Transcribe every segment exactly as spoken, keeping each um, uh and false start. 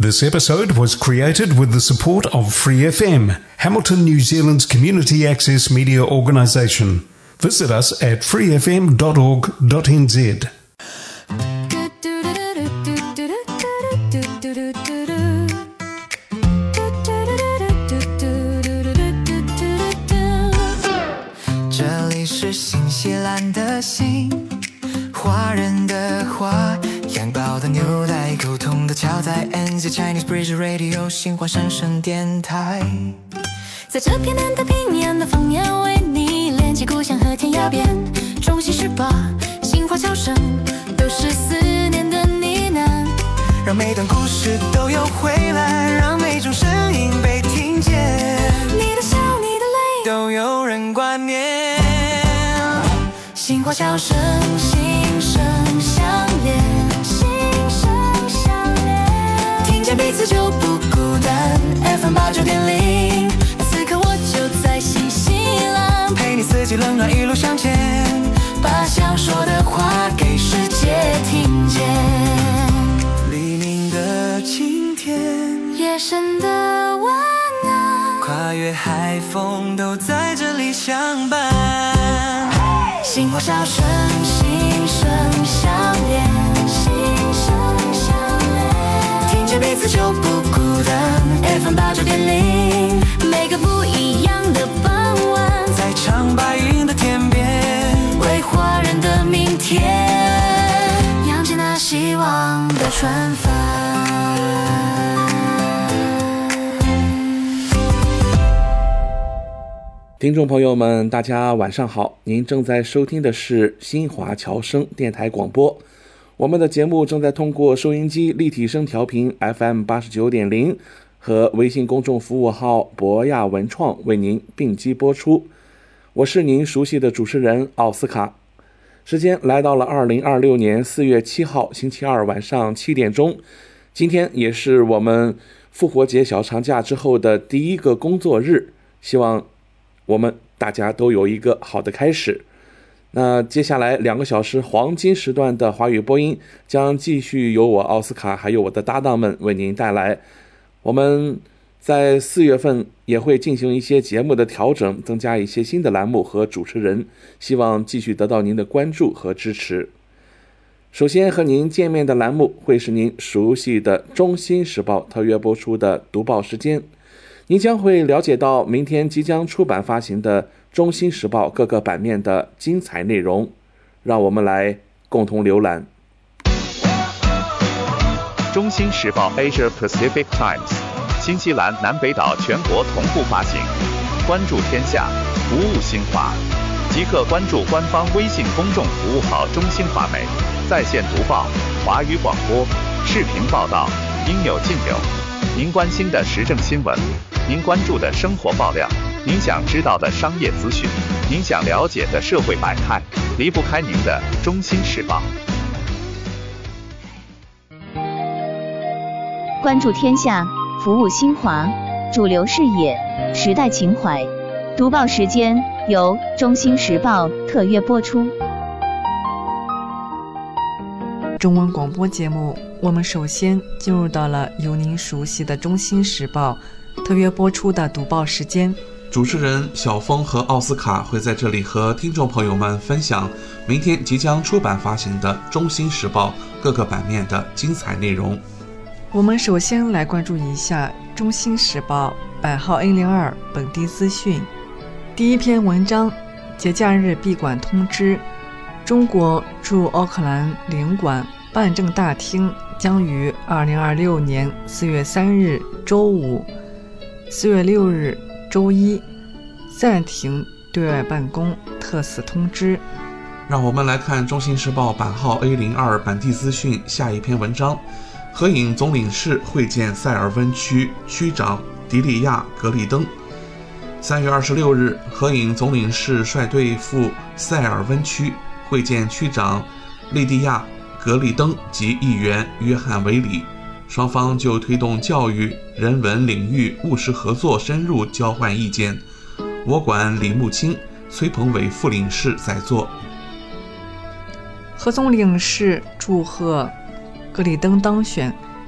This episode was created with the support of Free F M, Hamilton, New Zealand's community access media organisation. Visit us at free f m dot org dot n z. 这里是新西兰的新，华人的华，养饱的牛奶，沟通的桥在 N Z Chinese Bridge Radio 新华深深电台。 在这片南太平洋的方言为你连接故乡和天涯边，中西十八新华侨生都是思念的呢喃， 让每段故事都有回来，让每种声音被听见， 你的笑你的泪都有人挂念。 新华侨生心声相连，心声相连，听见彼此就不孤单。 F M 八九点零，此刻我就在新西兰， 陪你四季冷暖一路向前， 把想说的话给世界听见。 黎明的晴天， 夜深的晚安， 跨越海风都在这里相伴。 新华侨生心声相连，心声相连，听见彼此就不孤单。 F M 八九点零，每个不一样的傍晚， 在长白云的天边， 为华人的明天扬起那希望的船帆。 听众朋友们大家晚上好，您正在收听的是新华侨生电台广播。我们的节目正在通过收音机立体声调频 F M 八十九点零 和微信公众服务号博亚文创为您并机播出。我是您熟悉的主持人奥斯卡。时间来到了二零二六年四月七号星期二晚上七点钟，今天也是我们复活节小长假之后的第一个工作日，希望我们大家都有一个好的开始。那接下来两个小时黄金时段的华语播音将继续由我奥斯卡还有我的搭档们为您带来。我们在四月份也会进行一些节目的调整，增加一些新的栏目和主持人，希望继续得到您的关注和支持。首先和您见面的栏目会是您熟悉的中新时报特约播出的读报时间，您将会了解到明天即将出版发行的中新时报各个版面的精彩内容，让我们来共同浏览。 中新时报 Asia Pacific Times， 新西兰南北岛全国同步发行，关注天下，服务新华，即刻关注官方微信公众服务号中新华媒，在线读报、华语广播、视频报道，应有尽有。您关心的时政新闻，您关注的生活爆料，您想知道的商业资讯，您想了解的社会百态，离不开您的中新时报。 关注天下，服务新华，主流视野，时代情怀。读报时间由中新时报特约播出。 中文广播节目，我们首先进入到了由您熟悉的中新时报特约播出的读报时间。 主持人小峰和奥斯卡会在这里和听众朋友们分享明天即将出版发行的中新时报各个版面的精彩内容。 我们首先来关注一下中新时报版号 A 零二 本地资讯。第一篇文章，节假日闭馆通知，中国驻奥克兰领馆办证大厅将于二零二六年四月三日周五、四月六日周一暂停对外办公特此通知。 让我们来看中新时报版号 A 零二 本地资讯下一篇文章，合影总领事会见塞尔温区区长迪利亚·格里登。三月二十六日，合影总领事率队赴塞尔温区会见区长利蒂亚·格里登及议员约翰·维里，双方就推动教育、人文领域务实合作深入交换意见。我馆李木清、崔鹏伟副领事在座。 何总领事祝贺格里登当选，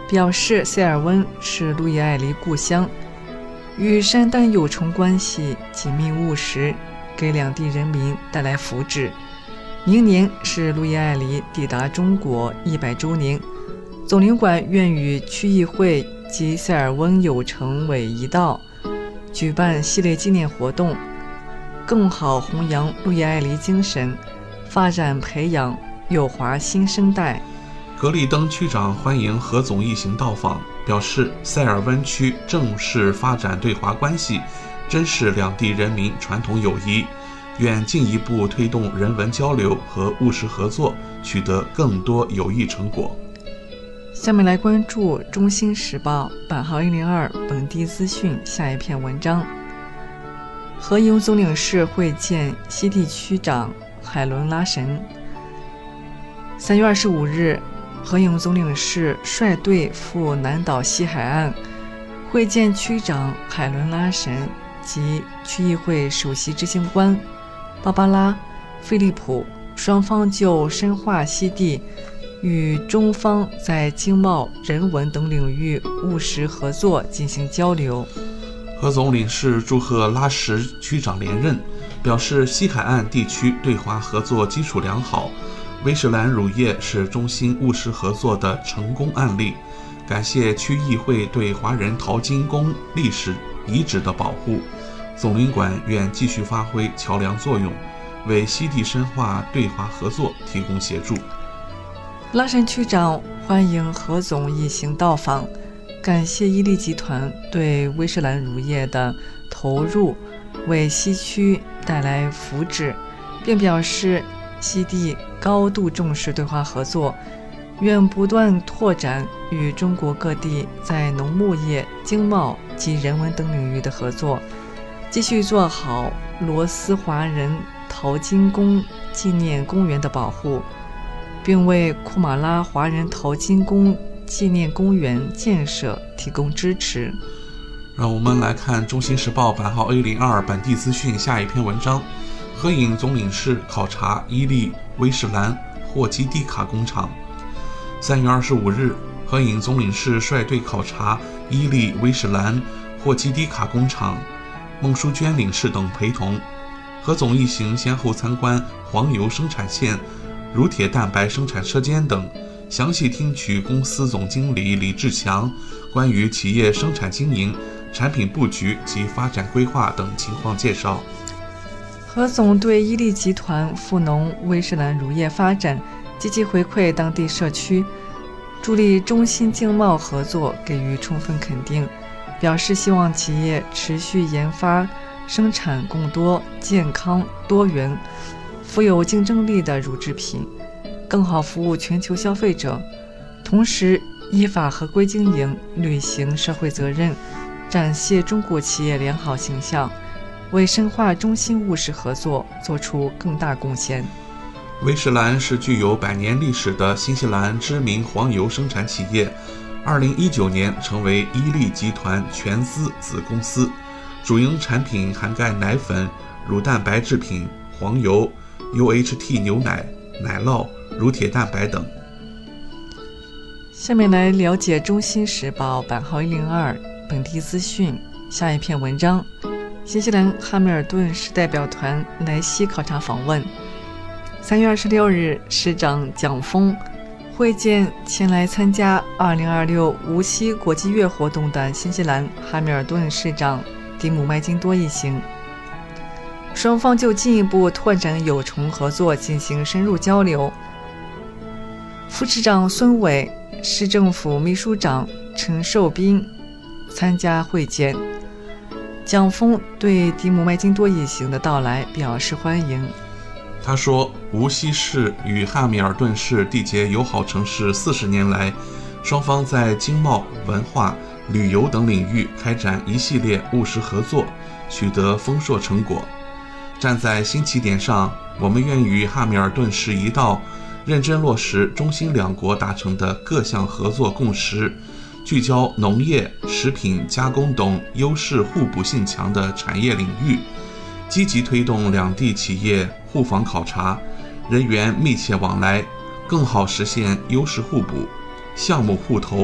表示塞尔温是路易爱黎故乡，与山丹有重关系，紧密务实，给两地人民带来福祉。明年是路易爱黎抵达中国一百周年，总领馆愿与区议会及塞尔温友城委一道，举办系列纪念活动，更好弘扬路易爱黎精神，发展培养友华新生代。 格里登区长欢迎何总一行到访，表示塞尔温区正式发展对华关系，珍视两地人民传统友谊，愿进一步推动人文交流和务实合作，取得更多有益成果。 下面来关注《中新时报》版号一零二本地资讯下一篇文章。合营总领事会见西地区长海伦拉什。三月二十五日，合营总领事率队赴南岛西海岸，会见区长海伦拉什及区议会首席执行官芭芭拉·菲利普，双方就深化西地与中方在经贸、人文等领域务实合作进行交流。 何总领事祝贺拉什区长连任，表示西海岸地区对华合作基础良好，威士兰乳业是中新务实合作的成功案例，感谢区议会对华人淘金宫历史遗址的保护，总领馆愿继续发挥桥梁作用，为西地深化对华合作提供协助。 拉什区长欢迎何总一行到访，感谢伊利集团对威士兰乳业的投入，为西区带来福祉，并表示西地高度重视对华合作，愿不断拓展与中国各地在农牧业、经贸及人文等领域的合作，继续做好罗斯华人淘金宫纪念公园的保护，并为库马拉华人淘金宫纪念公园建设提供支持。 让我们来看《中新时报》版号 A 零二 本地资讯下一篇文章。合营总领事考察伊利威士兰霍基迪卡工厂。三月二十五日，合营总领事率队考察伊利威士兰霍基迪卡工厂，孟淑娟领事等陪同。何总一行先后参观黄油生产线、乳铁蛋白生产车间等，详细听取公司总经理李志强关于企业生产经营、产品布局及发展规划等情况介绍。 何总对伊利集团富农威士兰乳业发展积极回馈当地社区，助力中新经贸合作给予充分肯定，表示希望企业持续研发生产更多健康、多元、富有竞争力的乳制品，更好服务全球消费者，同时依法合规经营，履行社会责任，展现中国企业良好形象，为深化中新务实合作做出更大贡献。 威士兰是具有百年历史的新西兰知名黄油生产企业，二零一九年成为伊利集团全资子公司，主营产品涵盖奶粉、乳蛋白制品、黄油、U H T 牛奶、奶酪、乳铁蛋白等。 下面来了解《中新时报》版号一零二本地资讯下一篇文章。新西兰哈密尔顿市代表团来西考察访问。三月二十六日，市长蒋峰会见前来参加二零二六无锡国际月活动的新西兰哈密尔顿市长迪姆麦金多一行，双方就进一步拓展友重合作进行深入交流。副市长孙伟、市政府秘书长陈寿斌参加会见。蒋峰对迪姆麦金多一行的到来表示欢迎。 他说，无锡市与汉密尔顿市缔结友好城市四十年来，双方在经贸、文化、旅游等领域开展一系列务实合作，取得丰硕成果。站在新起点上，我们愿与汉密尔顿市一道，认真落实中新两国达成的各项合作共识，聚焦农业、食品加工等优势互补性强的产业领域，积极推动两地企业互访考察、人员密切往来，更好实现优势互补、项目互投、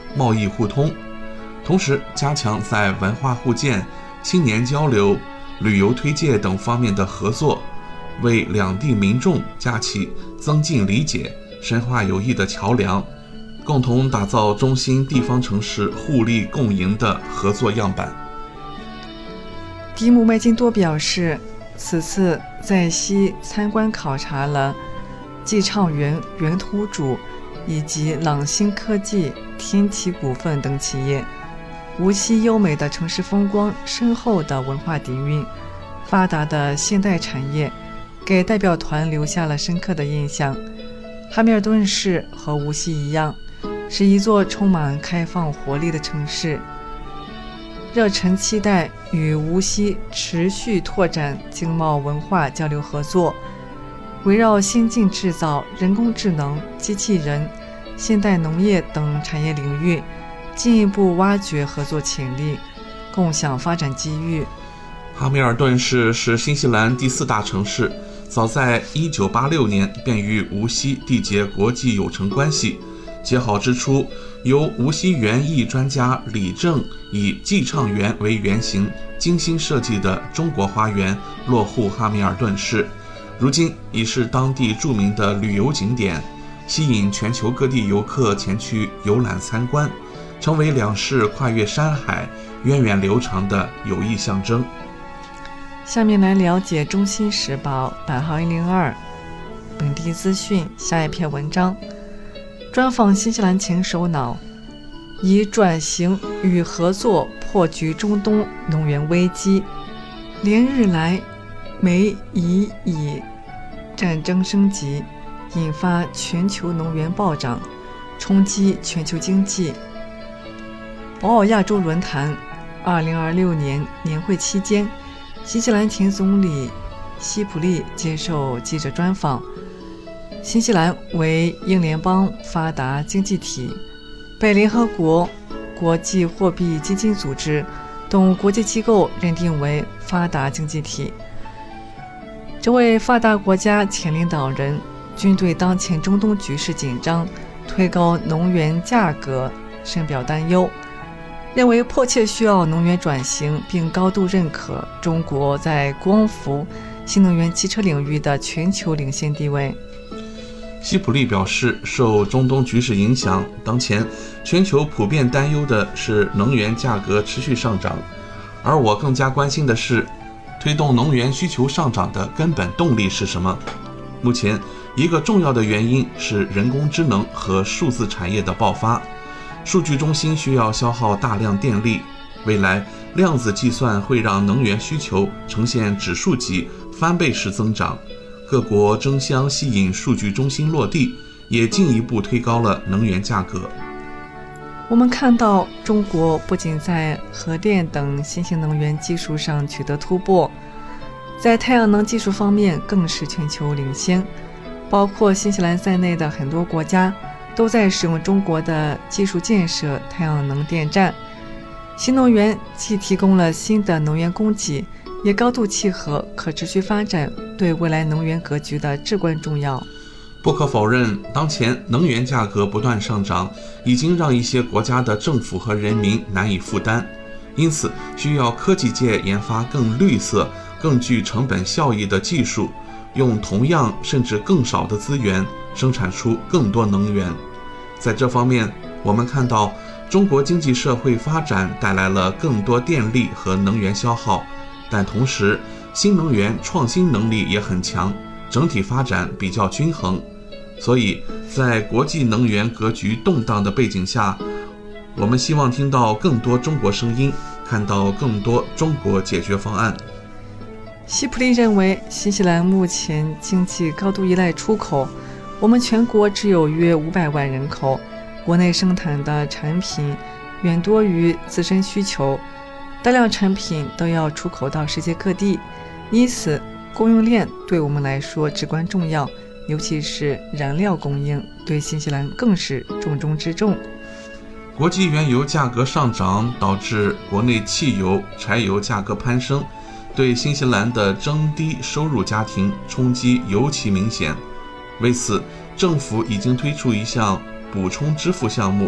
贸易互通，同时加强在文化互鉴、青年交流、旅游推介等方面的合作，为两地民众架起增进理解、深化友谊的桥梁，共同打造中新地方城市互利共赢的合作样板。 迪姆麦金多表示，此次在西参观考察了寄畅园原土主以及朗星科技、天齐股份等企业。无锡优美的城市风光、深厚的文化底蕴、发达的现代产业，给代表团留下了深刻的印象。哈密尔顿市和无锡一样，是一座充满开放活力的城市，热忱期待与无锡持续拓展经贸文化交流合作，围绕先进制造、人工智能、机器人、现代农业等产业领域进一步挖掘合作潜力，共享发展机遇。 哈密尔顿市是新西兰第四大城市，早在一九八六年便与无锡缔结国际友城关系。结好之初，由无锡园艺专家李正以寄畅园为原型，精心设计的中国花园落户哈密尔顿市，如今已是当地著名的旅游景点，吸引全球各地游客前去游览参观，成为两市跨越山海、源远流长的友谊象征。 下面来了解《中新时报》版号一零二本地资讯下一篇文章，专访新西兰前首脑，以转型与合作破局中东能源危机。连日来，美以以战争升级，引发全球能源暴涨，冲击全球经济。博鳌亚洲论坛二零二六年年会期间，新西兰前总理希普利接受记者专访。新西兰为英联邦发达经济体，被联合国、国际货币基金组织等国际机构认定为发达经济体。这位发达国家前领导人均对当前中东局势紧张、推高能源价格深表担忧，认为迫切需要能源转型，并高度认可中国在光伏、新能源汽车领域的全球领先地位。 希普利表示，受中东局势影响，当前全球普遍担忧的是能源价格持续上涨，而我更加关心的是，推动能源需求上涨的根本动力是什么？目前，一个重要的原因是人工智能和数字产业的爆发。数据中心需要消耗大量电力，未来量子计算会让能源需求呈现指数级翻倍式增长。各国争相吸引数据中心落地，也进一步推高了能源价格。 我们看到，中国不仅在核电等新型能源技术上取得突破，在太阳能技术方面更是全球领先，包括新西兰在内的很多国家都在使用中国的技术建设太阳能电站。新能源既提供了新的能源供给，也高度契合可持续发展对未来能源格局的至关重要。 不可否认，当前能源价格不断上涨，已经让一些国家的政府和人民难以负担，因此需要科技界研发更绿色、更具成本效益的技术，用同样甚至更少的资源生产出更多能源。在这方面，我们看到中国经济社会发展带来了更多电力和能源消耗，但同时新能源创新能力也很强，整体发展比较均衡。所以在国际能源格局动荡的背景下，我们希望听到更多中国声音，看到更多中国解决方案。 希普利认为，新西兰目前经济高度依赖出口，我们全国只有约五百万人口，国内生产的产品远多于自身需求，大量产品都要出口到世界各地，因此供应链对我们来说至关重要，尤其是燃料供应对新西兰更是重中之重。 国际原油价格上涨导致国内汽油、柴油价格攀升，对新西兰的中低收入家庭冲击尤其明显。为此，政府已经推出一项补充支付项目，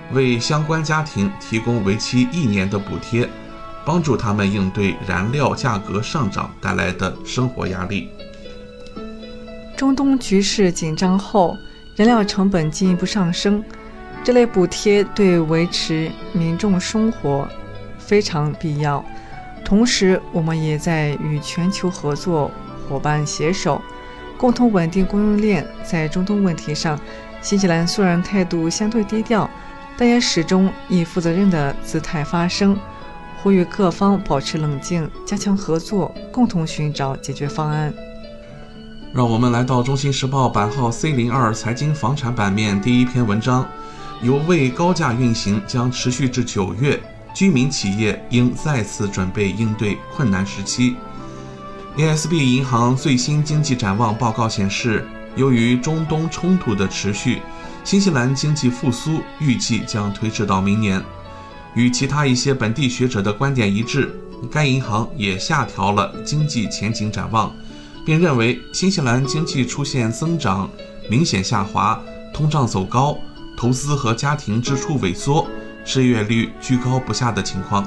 为相关家庭提供为期一年的补贴，帮助他们应对燃料价格上涨带来的生活压力。 中东局势紧张后，燃料成本进一步上升，这类补贴对维持民众生活非常必要。同时，我们也在与全球合作伙伴携手，共同稳定供应链。在中东问题上，新西兰虽然态度相对低调，但也始终以负责任的姿态发声，呼吁各方保持冷静，加强合作，共同寻找解决方案。 让我们来到《中新时报》版号 C 零二 财经房产版面第一篇文章，油位高价运行将持续至九月，居民企业应再次准备应对困难时期。A S B 银行最新经济展望报告显示，由于中东冲突的持续，新西兰经济复苏预计将推迟到明年。与其他一些本地学者的观点一致，该银行也下调了经济前景展望，并认为新西兰经济出现增长明显下滑，通胀走高，投资和家庭支出萎缩，失业率居高不下的情况。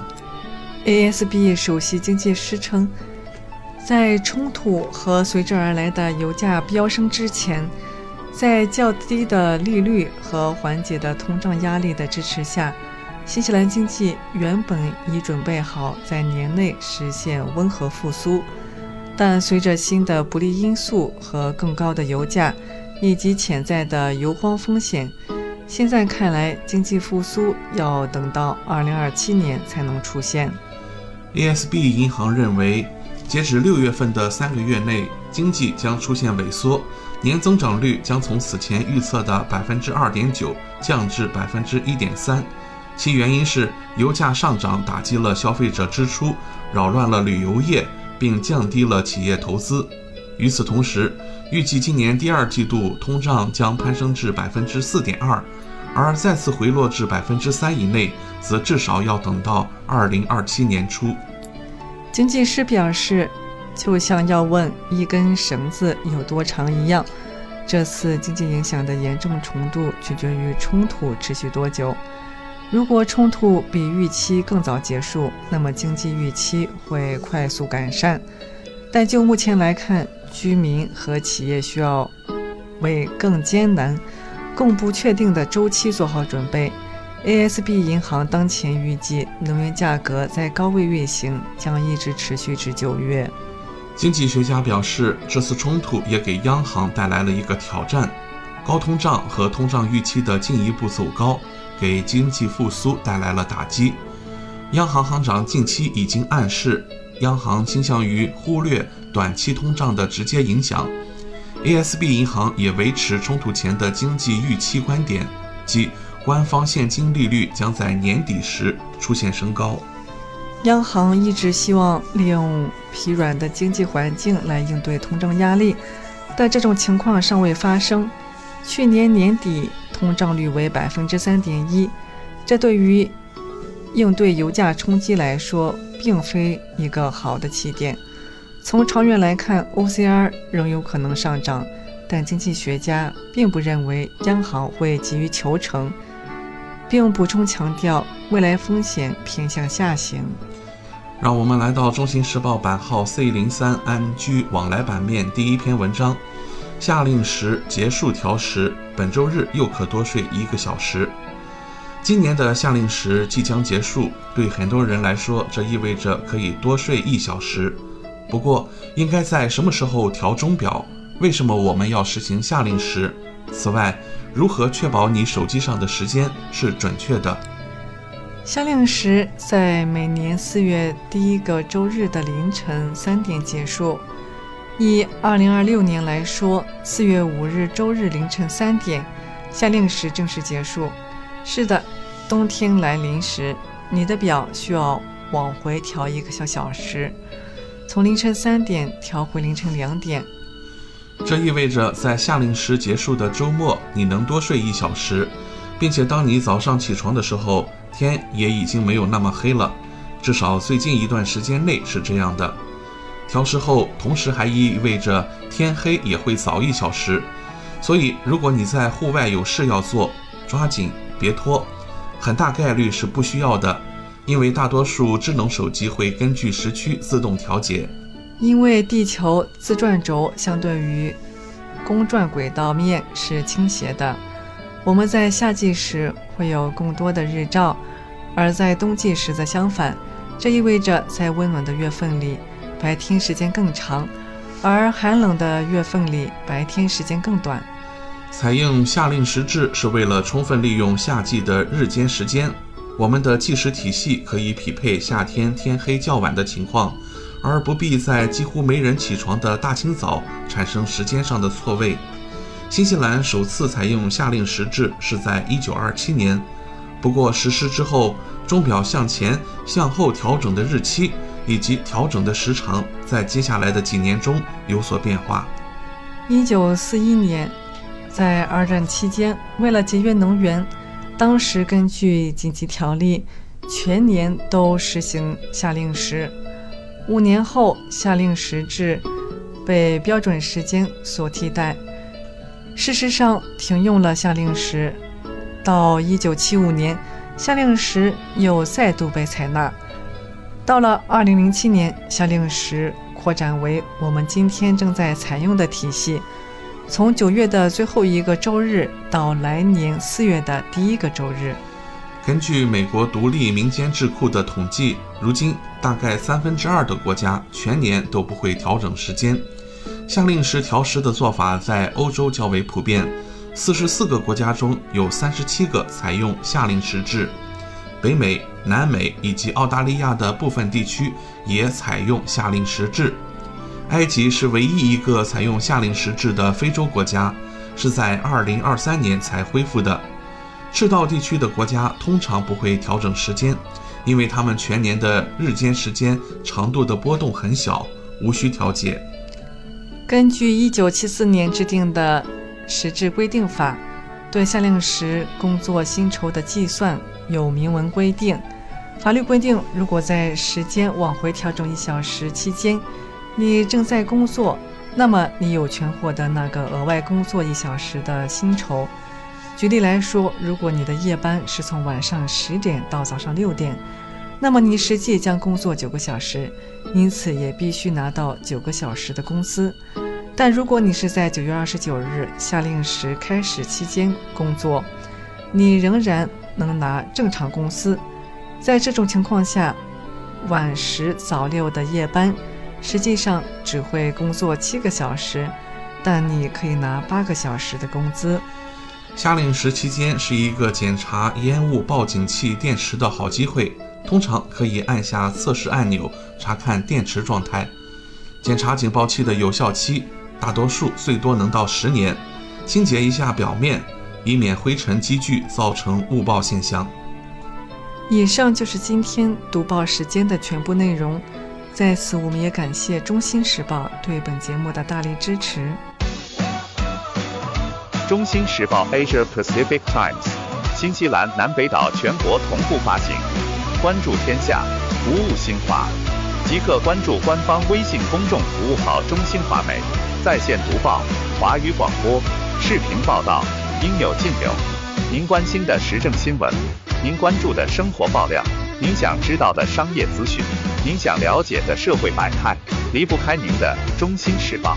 A S B 首席经济师称，在冲突和随之而来的油价飙升之前，在较低的利率和缓解的通胀压力的支持下，新西兰经济原本已准备好在年内实现温和复苏，但随着新的不利因素和更高的油价以及潜在的油荒风险，现在看来经济复苏要等到二零二七年才能出现。 A S B 银行认为，截止六月份的三个月内，经济将出现萎缩，年增长率将从此前预测的 百分之二点九 降至 百分之一点三， 其原因是油价上涨打击了消费者支出，扰乱了旅游业，并降低了企业投资。与此同时，预计今年第二季度通胀将攀升至 百分之四点二， 而再次回落至 百分之三 以内，则至少要等到二零二七年初。 经济师表示，就像要问一根绳子有多长一样，这次经济影响的严重程度取决于冲突持续多久。如果冲突比预期更早结束，那么经济预期会快速改善。但就目前来看，居民和企业需要为更艰难、更不确定的周期做好准备。A S B 银行当前预计能源价格在高位运行，将一直持续至九月。 经济学家表示，这次冲突也给央行带来了一个挑战，高通胀和通胀预期的进一步走高，给经济复苏带来了打击。央行行长近期已经暗示，央行倾向于忽略短期通胀的直接影响。A S B 银行也维持冲突前的经济预期观点，即官方现金利率将在年底时出现升高。 央行一直希望利用疲软的经济环境来应对通胀压力，但这种情况尚未发生。去年年底通胀率为 百分之三点一， 这对于应对油价冲击来说并非一个好的起点。从长远来看， O C R 仍有可能上涨，但经济学家并不认为央行会急于求成，并补充强调未来风险偏向下行。 让我们来到中新时报版号 C 零三 安居往来版面第一篇文章，夏令时结束调时，本周日又可多睡一个小时。今年的夏令时即将结束，对很多人来说，这意味着可以多睡一小时。不过，应该在什么时候调钟表？为什么我们要实行夏令时？此外，如何确保你手机上的时间是准确的？ 夏令时在每年四月第一个周日的凌晨三点结束。以二零二六年来说，四月五日周日凌晨三点，夏令时正式结束。是的，冬天来临时，你的表需要往回调一个小小时，从凌晨三点调回凌晨两点。 这意味着在夏令时结束的周末，你能多睡一小时，并且当你早上起床的时候，天也已经没有那么黑了，至少最近一段时间内是这样的。调时后同时还意味着天黑也会早一小时，所以如果你在户外有事要做，抓紧别拖， 很大概率是不需要的，因为大多数智能手机会根据时区自动调节。 因为地球自转轴相对于公转轨道面是倾斜的，我们在夏季时会有更多的日照，而在冬季时则相反。这意味着在温暖的月份里，白天时间更长，而寒冷的月份里，白天时间更短。 采用夏令时制是为了充分利用夏季的日间时间，我们的计时体系可以匹配夏天天黑较晚的情况，而不必在几乎没人起床的大清早产生时间上的错位。新西兰首次采用夏令时制是在一九二七年，不过实施之后，钟表向前向后调整的日期以及调整的时长在接下来的几年中有所变化。 一九四一年，在二战期间，为了节约能源，当时根据紧急条例，全年都实行夏令时。五年后，夏令时制被标准时间所替代。事实上，停用了夏令时，到一九七五年，夏令时又再度被采纳。到了二零零七年，夏令时扩展为我们今天正在采用的体系，从九月的最后一个周日到来年四月的第一个周日。 根据美国独立民间智库的统计，如今大概三分之二的国家全年都不会调整时间。夏令时调时的做法在欧洲较为普遍，四十四个国家中有三十七个采用夏令时制。北美、南美以及澳大利亚的部分地区也采用夏令时制。埃及是唯一一个采用夏令时制的非洲国家，是在二零二三年才恢复的。赤道地区的国家通常不会调整时间，因为他们全年的日间时间长度的波动很小，无需调节。 根据一九七四年制定的时制规定法，对夏令时工作薪酬的计算有明文规定。法律规定，如果在时间往回调整一小时期间，你正在工作，那么你有权获得那个额外工作一小时的薪酬。举例来说，如果你的夜班是从晚上十点到早上六点，那么你实际将工作九个小时，因此也必须拿到九个小时的工资。但如果你是在九月二十九日夏令时开始期间工作，你仍然能拿正常工资。在这种情况下，晚十早六的夜班实际上只会工作七个小时，但你可以拿八个小时的工资。 夏令时期间是一个检查烟雾报警器电池的好机会，通常可以按下测试按钮查看电池状态。检查警报器的有效期大多数最多能到十年，清洁一下表面，以免灰尘积聚造成误报现象。 以上就是今天读报时间的全部内容。在此，我们也感谢中新时报对本节目的大力支持。 中新时报 Asia Pacific Times， 新西兰南北岛全国同步发行。关注天下，服务新华，即刻关注官方微信公众服务号中新华媒，在线读报、华语广播、视频报道，应有尽有。您关心的时政新闻，您关注的生活爆料，您想知道的商业资讯，您想了解的社会百态，离不开您的中新时报。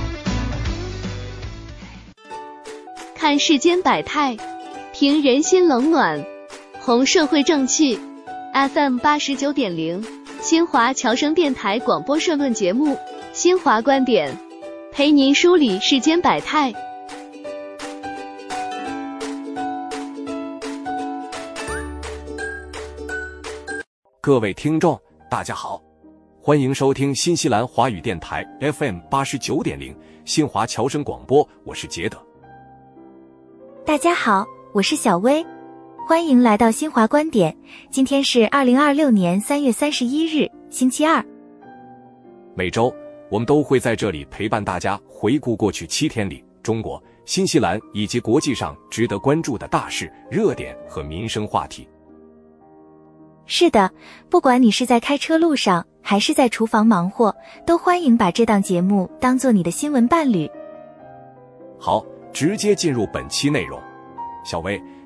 看世间百态，评人心冷暖，弘社会正气。F M 八十九点零，新华侨生电台广播社论节目，新华观点，陪您梳理世间百态。 各位听众，大家好，欢迎收听新西兰华语电台 F M 八十九点零，新华侨生广播，我是杰德。 大家好，我是小薇，欢迎来到新华观点。今天是二零二六年三月三十一日，星期二。 每周我们都会在这里陪伴大家回顾过去七天里中国、新西兰以及国际上值得关注的大事、热点和民生话题。 是的，不管你是在开车路上，还是在厨房忙活，都欢迎把这档节目当作你的新闻伴侣。 好，直接进入本期内容。小薇，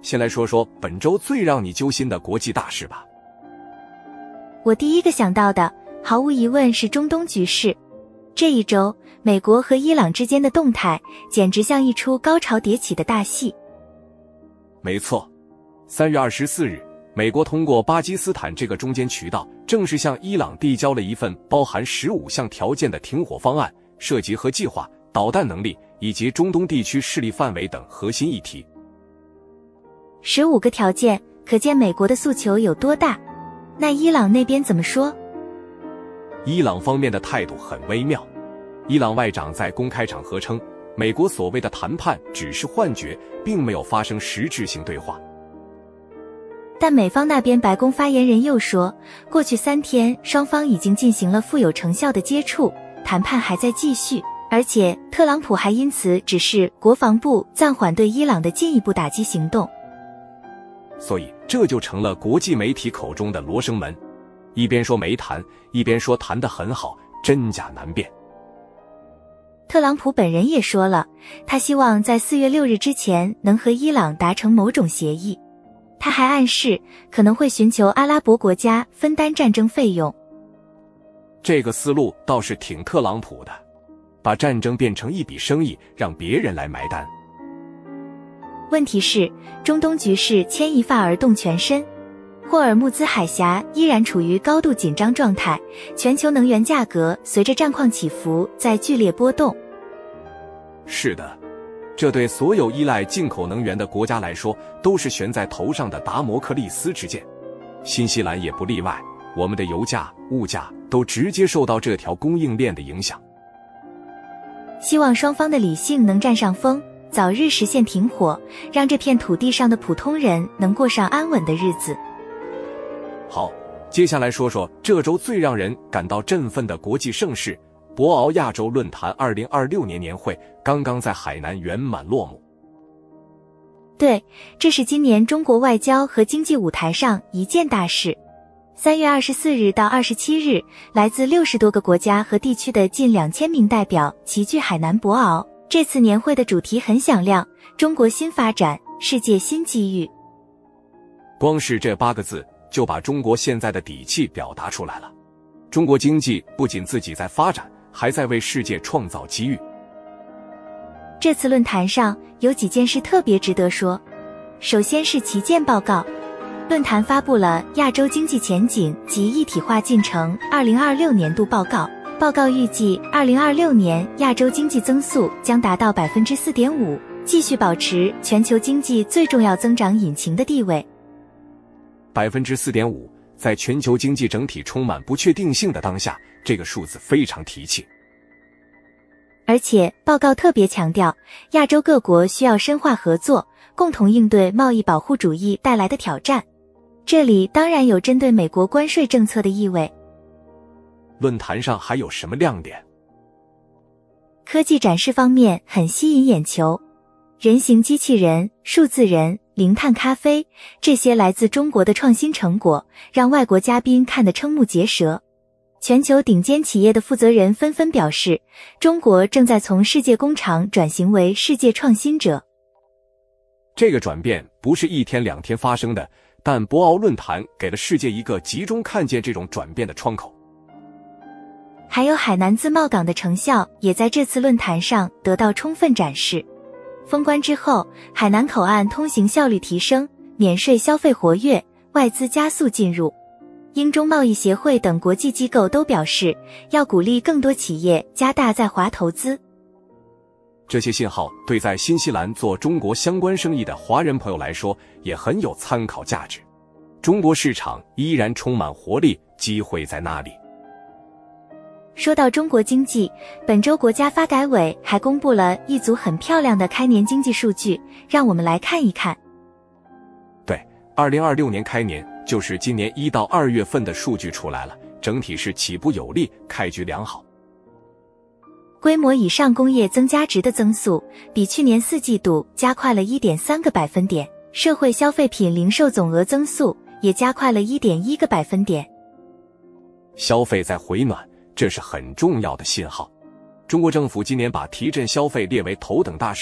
先来说说本周最让你揪心的国际大事吧。 我第一个想到的，毫无疑问是中东局势。这一周，美国和伊朗之间的动态简直像一出高潮迭起的大戏。 没错，三月二十四日，美国通过巴基斯坦这个中间渠道，正式向伊朗递交了一份包含十五项条件的停火方案，涉及核计划、导弹能力以及中东地区势力范围等核心议题。 十五个条件，可见美国的诉求有多大。那伊朗那边怎么说？ 伊朗方面的态度很微妙。伊朗外长在公开场合称，美国所谓的谈判只是幻觉，并没有发生实质性对话。 但美方那边白宫发言人又说，过去三天双方已经进行了富有成效的接触，谈判还在继续，而且特朗普还因此指示国防部暂缓对伊朗的进一步打击行动。 所以这就成了国际媒体口中的罗生门，一边说没谈，一边说谈得很好，真假难辨。 特朗普本人也说了，他希望在四月六日之前能和伊朗达成某种协议。他还暗示可能会寻求阿拉伯国家分担战争费用。 这个思路倒是挺特朗普的，把战争变成一笔生意，让别人来买单。 问题是，中东局势牵一发而动全身，霍尔木兹海峡依然处于高度紧张状态，全球能源价格随着战况起伏在剧烈波动。 是的，这对所有依赖进口能源的国家来说，都是悬在头上的达摩克利斯之剑。新西兰也不例外，我们的油价、物价都直接受到这条供应链的影响。 希望双方的理性能占上风，早日实现停火，让这片土地上的普通人能过上安稳的日子。 好，接下来说说这周最让人感到振奋的国际盛事——博鳌亚洲论坛二零二六年年会刚刚在海南圆满落幕。 对，这是今年中国外交和经济舞台上一件大事。三月二十四日到二十七日，来自六十多个国家和地区的近两千名代表齐聚海南博鳌。这次年会的主题很响亮，中国新发展，世界新机遇。 光是这八个字就把中国现在的底气表达出来了。中国经济不仅自己在发展，还在为世界创造机遇。 这次论坛上有几件事特别值得说。首先是旗舰报告，论坛发布了亚洲经济前景及一体化进程二零二六年度报告。报告预计二零二六年亚洲经济增速将达到 百分之四点五， 继续保持全球经济最重要增长引擎的地位。 百分之四点五， 在全球经济整体充满不确定性的当下，这个数字非常提气。 而且报告特别强调，亚洲各国需要深化合作，共同应对贸易保护主义带来的挑战。这里当然有针对美国关税政策的意味。 论坛上还有什么亮点？ 科技展示方面很吸引眼球，人形机器人、数字人、零碳咖啡，这些来自中国的创新成果，让外国嘉宾看得瞠目结舌。全球顶尖企业的负责人纷纷表示，中国正在从世界工厂转型为世界创新者。 这个转变不是一天两天发生的，但博鳌论坛给了世界一个集中看见这种转变的窗口。 还有海南自贸港的成效也在这次论坛上得到充分展示。封关之后，海南口岸通行效率提升，免税消费活跃，外资加速进入。英中贸易协会等国际机构都表示，要鼓励更多企业加大在华投资。 这些信号对在新西兰做中国相关生意的华人朋友来说也很有参考价值。中国市场依然充满活力，机会在那里。 说到中国经济，本周国家发改委还公布了一组很漂亮的开年经济数据，让我们来看一看。 对，二零二六年开年就是今年一到二月份的数据出来了，整体是起步有力，开局良好。 规模以上工业增加值的增速比去年四季度加快了 一点三个百分点，社会消费品零售总额增速也加快了 一点一个百分点。 消费在回暖，这是很重要的信号。中国政府今年把提振消费列为头等大事，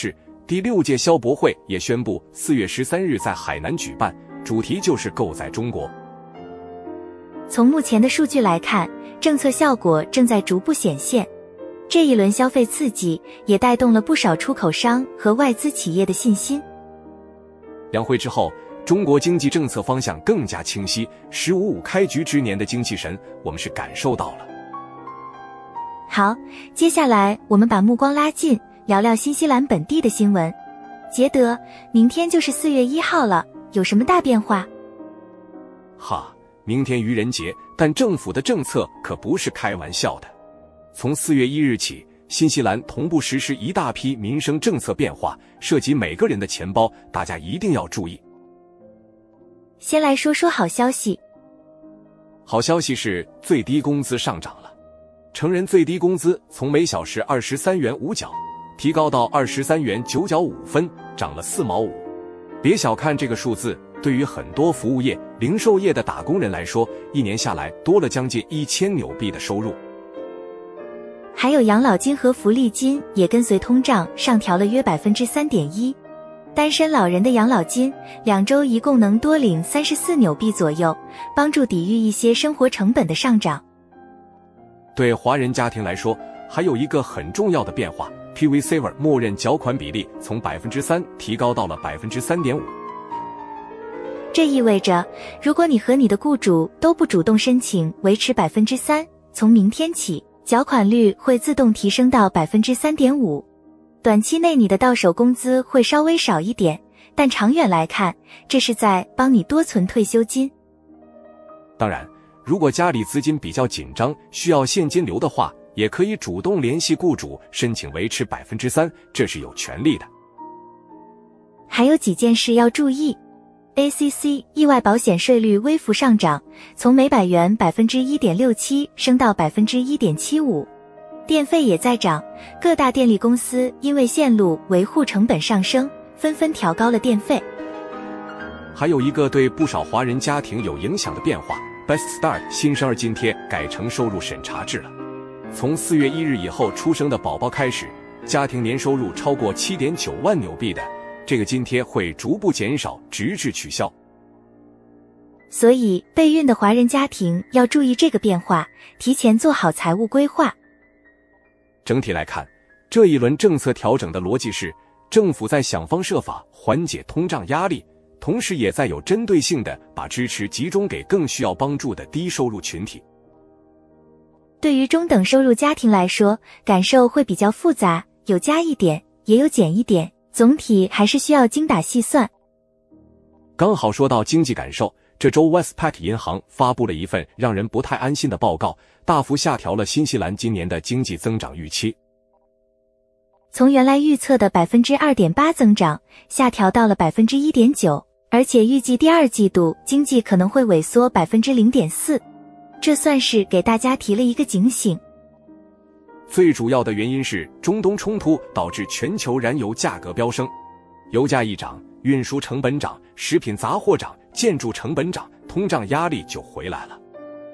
第六届消博会也宣布四月十三日在海南举办，主题就是购在中国。 从目前的数据来看，政策效果正在逐步显现。这一轮消费刺激也带动了不少出口商和外资企业的信心。 两会之后，中国经济政策方向更加清晰，十五五开局之年的精气神，我们是感受到了。 好，接下来我们把目光拉近，聊聊新西兰本地的新闻。杰德，明天就是四月一号了，有什么大变化？ 哈，明天愚人节，但政府的政策可不是开玩笑的。从四月一日起，新西兰同步实施一大批民生政策变化，涉及每个人的钱包，大家一定要注意。 先来说说好消息。 好消息是最低工资上涨了，成人最低工资从每小时二十三元五角提高到二十三元九角五分，涨了四毛五。别小看这个数字，对于很多服务业、零售业的打工人来说，一年下来多了将近一千纽币的收入。 还有养老金和福利金也跟随通胀上调了约 百分之三点一。单身老人的养老金两周一共能多领三十四纽币左右，帮助抵御一些生活成本的上涨。 对华人家庭来说，还有一个很重要的变化， P V Saver 默认缴款比例从 百分之三 提高到了 百分之三点五。 这意味着如果你和你的雇主都不主动申请维持 百分之三， 从明天起缴款率会自动提升到 百分之三点五。 短期内你的到手工资会稍微少一点，但长远来看，这是在帮你多存退休金。 当然，如果家里资金比较紧张，需要现金流的话，也可以主动联系雇主申请维持 百分之三， 这是有权利的。 还有几件事要注意。 A C C 意外保险税率微幅上涨，从每百元 百分之一点六七 升到 百分之一点七五。电费也在涨，各大电力公司因为线路维护成本上升，纷纷调高了电费。 还有一个对不少华人家庭有影响的变化， Best Start 新生儿津贴改成收入审查制了。从四月一日以后出生的宝宝开始，家庭年收入超过 七点九万纽币的，这个津贴会逐步减少，直至取消。 所以备孕的华人家庭要注意这个变化，提前做好财务规划。 整体来看，这一轮政策调整的逻辑是，政府在想方设法缓解通胀压力，同时也在有针对性的把支持集中给更需要帮助的低收入群体。 对于中等收入家庭来说，感受会比较复杂，有加一点，也有减一点，总体还是需要精打细算。 刚好说到经济感受，这周 Westpac 银行发布了一份让人不太安心的报告，大幅下调了新西兰今年的经济增长预期。 从原来预测的 百分之二点八 增长，下调到了 百分之一点九， 而且预计第二季度经济可能会萎缩 百分之零点四， 这算是给大家提了一个警醒。 最主要的原因是中东冲突导致全球燃油价格飙升，油价一涨，运输成本涨，食品杂货涨，建筑成本涨，通胀压力就回来了。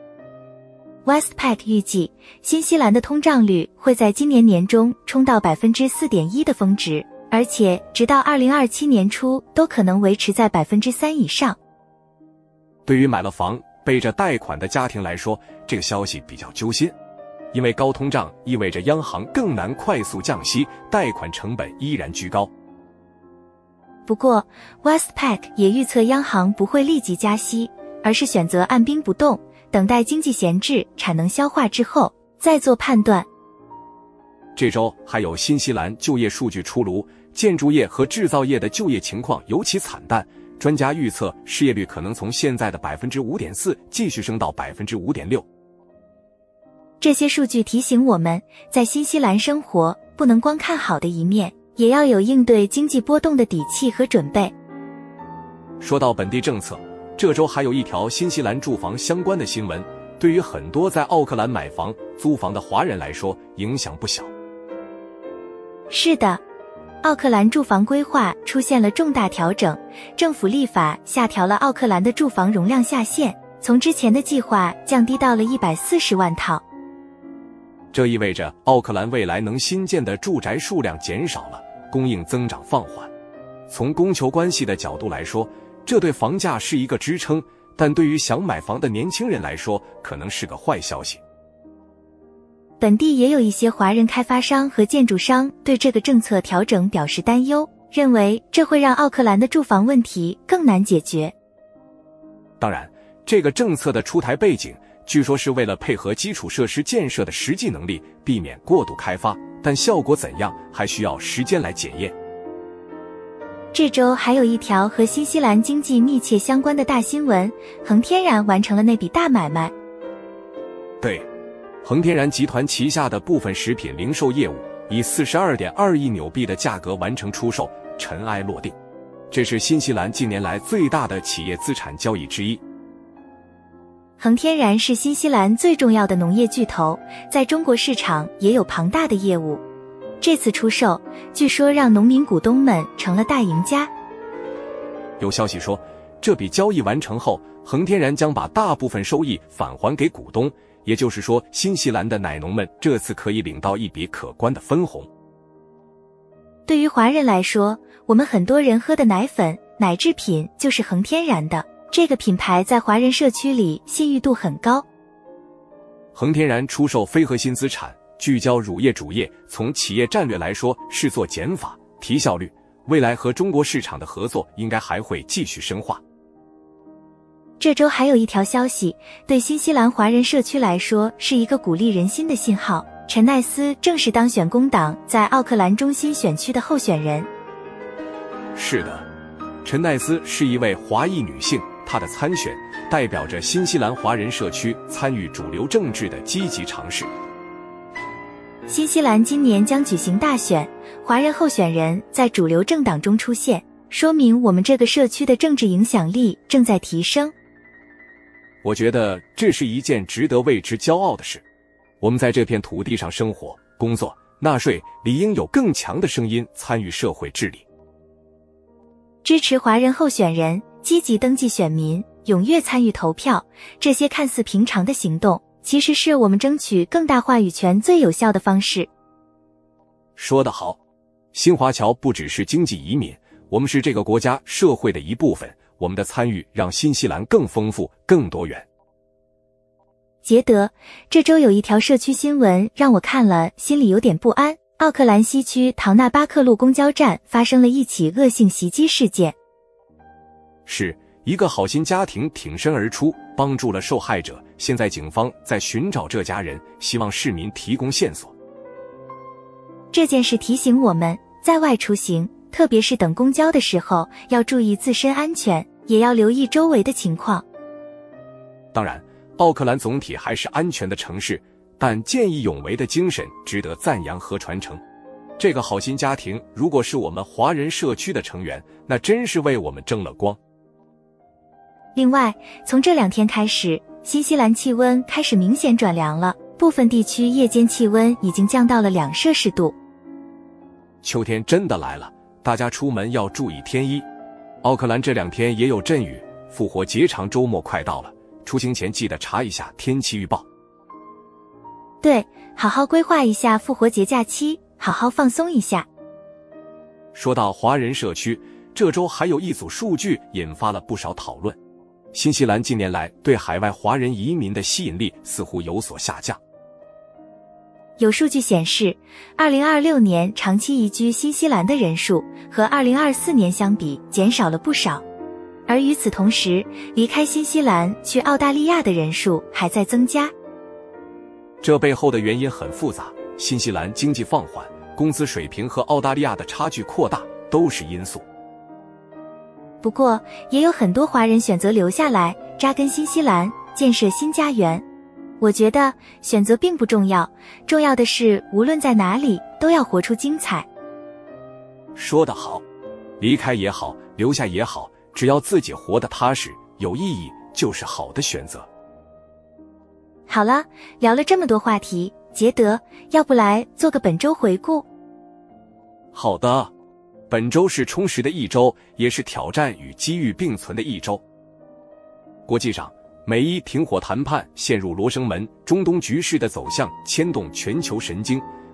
Westpac 预计，新西兰的通胀率会在今年年中冲到 百分之四点一 的峰值，而且直到二零二七年初都可能维持在 百分之三 以上。 对于买了房背着贷款的家庭来说，这个消息比较揪心，因为高通胀意味着央行更难快速降息，贷款成本依然居高。 不过 Westpac 也预测央行不会立即加息，而是选择按兵不动，等待经济闲置、产能消化之后再做判断。 这周还有新西兰就业数据出炉，建筑业和制造业的就业情况尤其惨淡，专家预测失业率可能从现在的 百分之五点四 继续升到 百分之五点六。 这些数据提醒我们，在新西兰生活不能光看好的一面，也要有应对经济波动的底气和准备。 说到本地政策，这周还有一条新西兰住房相关的新闻，对于很多在奥克兰买房、租房的华人来说，影响不小。 是的，奥克兰住房规划出现了重大调整，政府立法下调了奥克兰的住房容量下限，从之前的计划降低到了一百四十万套。 这意味着奥克兰未来能新建的住宅数量减少了， 供应增长放缓。从供求关系的角度来说，这对房价是一个支撑，但对于想买房的年轻人来说，可能是个坏消息。 本地也有一些华人开发商和建筑商对这个政策调整表示担忧，认为这会让奥克兰的住房问题更难解决。 当然，这个政策的出台背景据说是为了配合基础设施建设的实际能力，避免过度开发，但效果怎样还需要时间来检验。 这周还有一条和新西兰经济密切相关的大新闻，恒天然完成了那笔大买卖。 对，恒天然集团旗下的部分食品零售业务以 四十二点二亿纽币的价格完成出售，尘埃落定。这是新西兰近年来最大的企业资产交易之一。 恒天然是新西兰最重要的农业巨头，在中国市场也有庞大的业务。这次出售，据说让农民股东们成了大赢家。 有消息说，这笔交易完成后，恒天然将把大部分收益返还给股东，也就是说，新西兰的奶农们这次可以领到一笔可观的分红。 对于华人来说，我们很多人喝的奶粉、奶制品就是恒天然的，这个品牌在华人社区里信誉度很高。 恒天然出售非核心资产，聚焦乳业主业，从企业战略来说是做减法、提效率，未来和中国市场的合作应该还会继续深化。 这周还有一条消息，对新西兰华人社区来说是一个鼓励人心的信号，陈奈斯正式当选工党在奥克兰中心选区的候选人。 是的，陈奈斯是一位华裔女性，她的参选代表着新西兰华人社区参与主流政治的积极尝试。 新西兰今年将举行大选，华人候选人在主流政党中出现，说明我们这个社区的政治影响力正在提升。 我觉得这是一件值得为之骄傲的事。我们在这片土地上生活、工作、纳税，理应有更强的声音参与社会治理。 支持华人候选人，积极登记选民，踊跃参与投票，这些看似平常的行动，其实是我们争取更大话语权最有效的方式。 说得好，新华侨不只是经济移民，我们是这个国家社会的一部分，我们的参与让新西兰更丰富、更多元。 杰德，这周有一条社区新闻让我看了心里有点不安。奥克兰西区唐纳巴克路公交站发生了一起恶性袭击事件。 是一个好心家庭挺身而出，帮助了受害者，现在警方在寻找这家人，希望市民提供线索。 这件事提醒我们，在外出行，特别是等公交的时候，要注意自身安全，也要留意周围的情况。 当然，奥克兰总体还是安全的城市，但见义勇为的精神值得赞扬和传承。这个好心家庭如果是我们华人社区的成员，那真是为我们争了光。 另外，从这两天开始，新西兰气温开始明显转凉了，部分地区夜间气温已经降到了两摄氏度。 秋天真的来了，大家出门要注意添衣。奥克兰这两天也有阵雨，复活节长周末快到了，出行前记得查一下天气预报。 对，好好规划一下复活节假期，好好放松一下。 说到华人社区，这周还有一组数据引发了不少讨论。新西兰近年来对海外华人移民的吸引力似乎有所下降。 有数据显示，二零二六年长期移居新西兰的人数和二零二四年相比减少了不少，而与此同时，离开新西兰去澳大利亚的人数还在增加。 这背后的原因很复杂，新西兰经济放缓，工资水平和澳大利亚的差距扩大都是因素。 不过，也有很多华人选择留下来，扎根新西兰，建设新家园。我觉得选择并不重要，重要的是无论在哪里都要活出精彩。 说得好，离开也好，留下也好，只要自己活得踏实有意义，就是好的选择。 好了，聊了这么多话题，杰德，要不来做个本周回顾？ 好的，本周是充实的一周，也是挑战与机遇并存的一周。国际上，美伊停火谈判陷入罗生门，中东局势的走向牵动全球神经，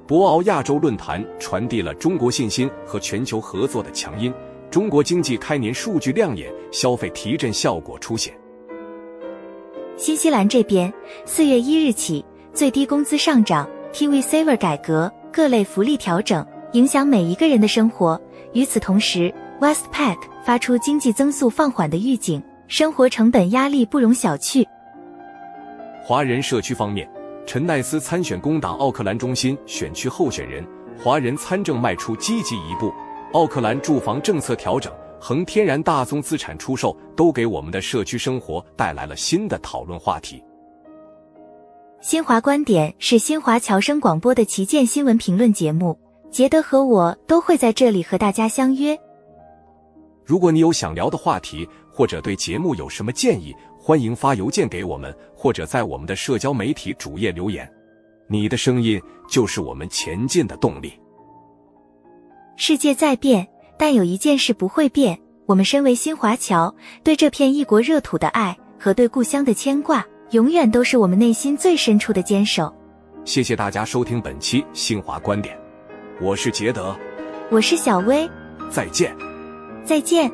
博鳌亚洲论坛传递了中国信心和全球合作的强音，中国经济开年数据亮眼，消费提振效果凸显。 新西兰这边，四月一日起，最低工资上涨 ，T V Saver 改革，各类福利调整，影响每一个人的生活。与此同时 ，Westpac 发出经济增速放缓的预警，生活成本压力不容小觑。 华人社区方面，陈奈斯参选工党奥克兰中心选区候选人，华人参政迈出积极一步。奥克兰住房政策调整、恒天然大宗资产出售，都给我们的社区生活带来了新的讨论话题。 新华观点是新华侨生广播的旗舰新闻评论节目，杰德和我都会在这里和大家相约。 如果你有想聊的话题，或者对节目有什么建议，欢迎发邮件给我们，或者在我们的社交媒体主页留言。你的声音就是我们前进的动力。 世界在变，但有一件事不会变，我们身为新华侨，对这片异国热土的爱和对故乡的牵挂，永远都是我们内心最深处的坚守。 谢谢大家收听本期新华观点，我是杰德， 我是小薇， 再见， 再见。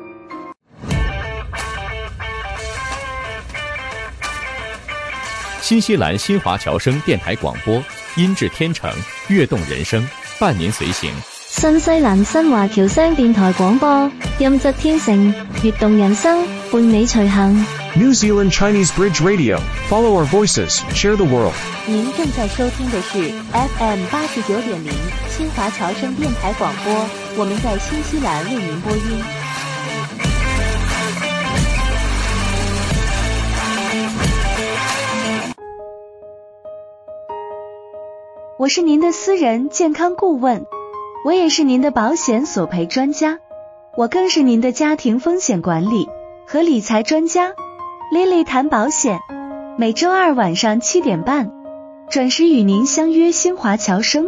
新西兰新华侨生电台廣播，音質天成，躍動人生，伴您隨行。 新西蘭新華僑聲電台廣播，音質天成，躍動人生，伴你隨行。 New Zealand Chinese Bridge Radio. Follow our voices, share the world. 您正在收听的是 F M 八十九点零新华侨生电台广播，我们在新西兰为您播音。 我是您的私人健康顾问，我也是您的保险索赔专家，我更是您的家庭风险管理和理财专家。Lily 谈保险，每周二晚上七点半准时与您相约新华侨生。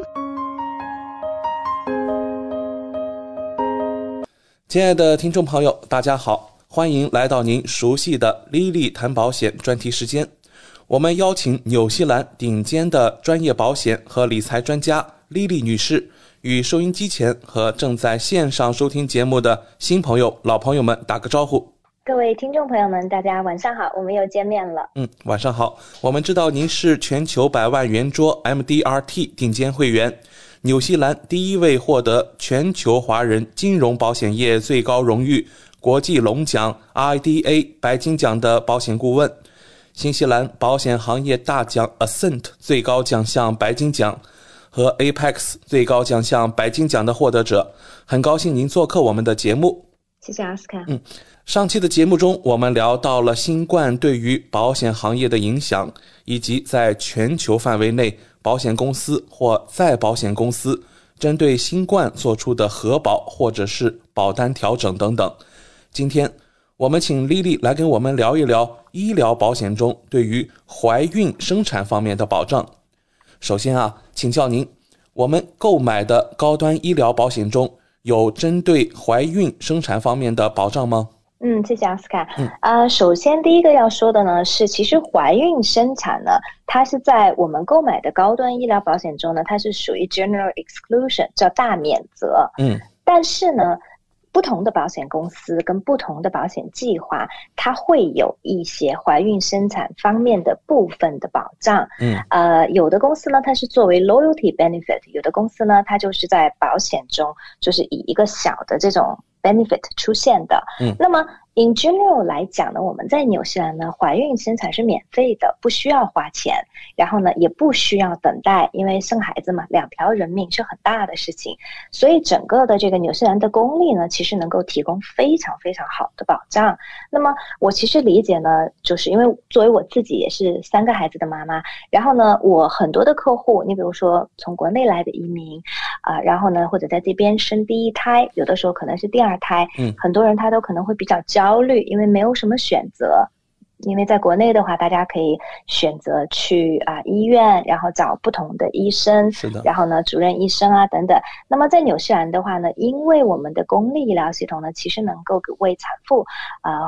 亲爱的听众朋友，大家好，欢迎来到您熟悉的 Lily 谈保险专题时间。我们邀请纽西兰顶尖的专业保险和理财专家 Lily 女士，与收音机前和正在线上收听节目的新朋友、老朋友们打个招呼。 各位听众朋友们，大家晚上好，我们又见面了。 嗯，晚上好。我们知道您是全球百万圆桌 M D R T 顶尖会员，纽西兰第一位获得全球华人金融保险业最高荣誉国际龙奖 I D A 白金奖的保险顾问，新西兰保险行业大奖 Ascent 最高奖项白金奖和 Apex 最高奖项白金奖的获得者。很高兴您做客我们的节目。 谢谢奥斯卡。 嗯，上期的节目中，我们聊到了新冠对于保险行业的影响，以及在全球范围内保险公司或再保险公司针对新冠做出的核保或者是保单调整等等。今天我们请 Lily 来跟我们聊一聊医疗保险中对于怀孕生产方面的保障。首先啊，请教您，我们购买的高端医疗保险中有针对怀孕生产方面的保障吗？ 嗯，谢谢奥斯卡。嗯，呃，首先第一个要说的呢是，其实怀孕生产呢，它是在我们购买的高端医疗保险中呢，它是属于 general exclusion， 叫大免责。嗯，但是呢，不同的保险公司跟不同的保险计划，它会有一些怀孕生产方面的部分的保障。嗯，呃，有的公司呢，它是作为 loyalty benefit， 有的公司呢，它就是在保险中就是以一个小的这种 benefit 出现的。嗯，那么 in general 来讲呢，我们在纽西兰呢，怀孕生产是免费的，不需要花钱，然后呢也不需要等待，因为生孩子嘛，两条人命是很大的事情，所以整个的这个纽西兰的公立呢，其实能够提供非常非常好的保障。那么我其实理解呢，就是因为作为我自己也是三个孩子的妈妈，然后呢我很多的客户，你比如说从国内来的移民啊、呃，然后呢或者在这边生第一胎，有的时候可能是第二胎，嗯，很多人他都可能会比较焦虑，因为没有什么选择。因为在国内的话，大家可以选择去啊、呃、医院，然后找不同的医生，是的，然后呢主任医生啊等等。那么在纽西兰的话呢，因为我们的公立医疗系统呢，其实能够为产妇呃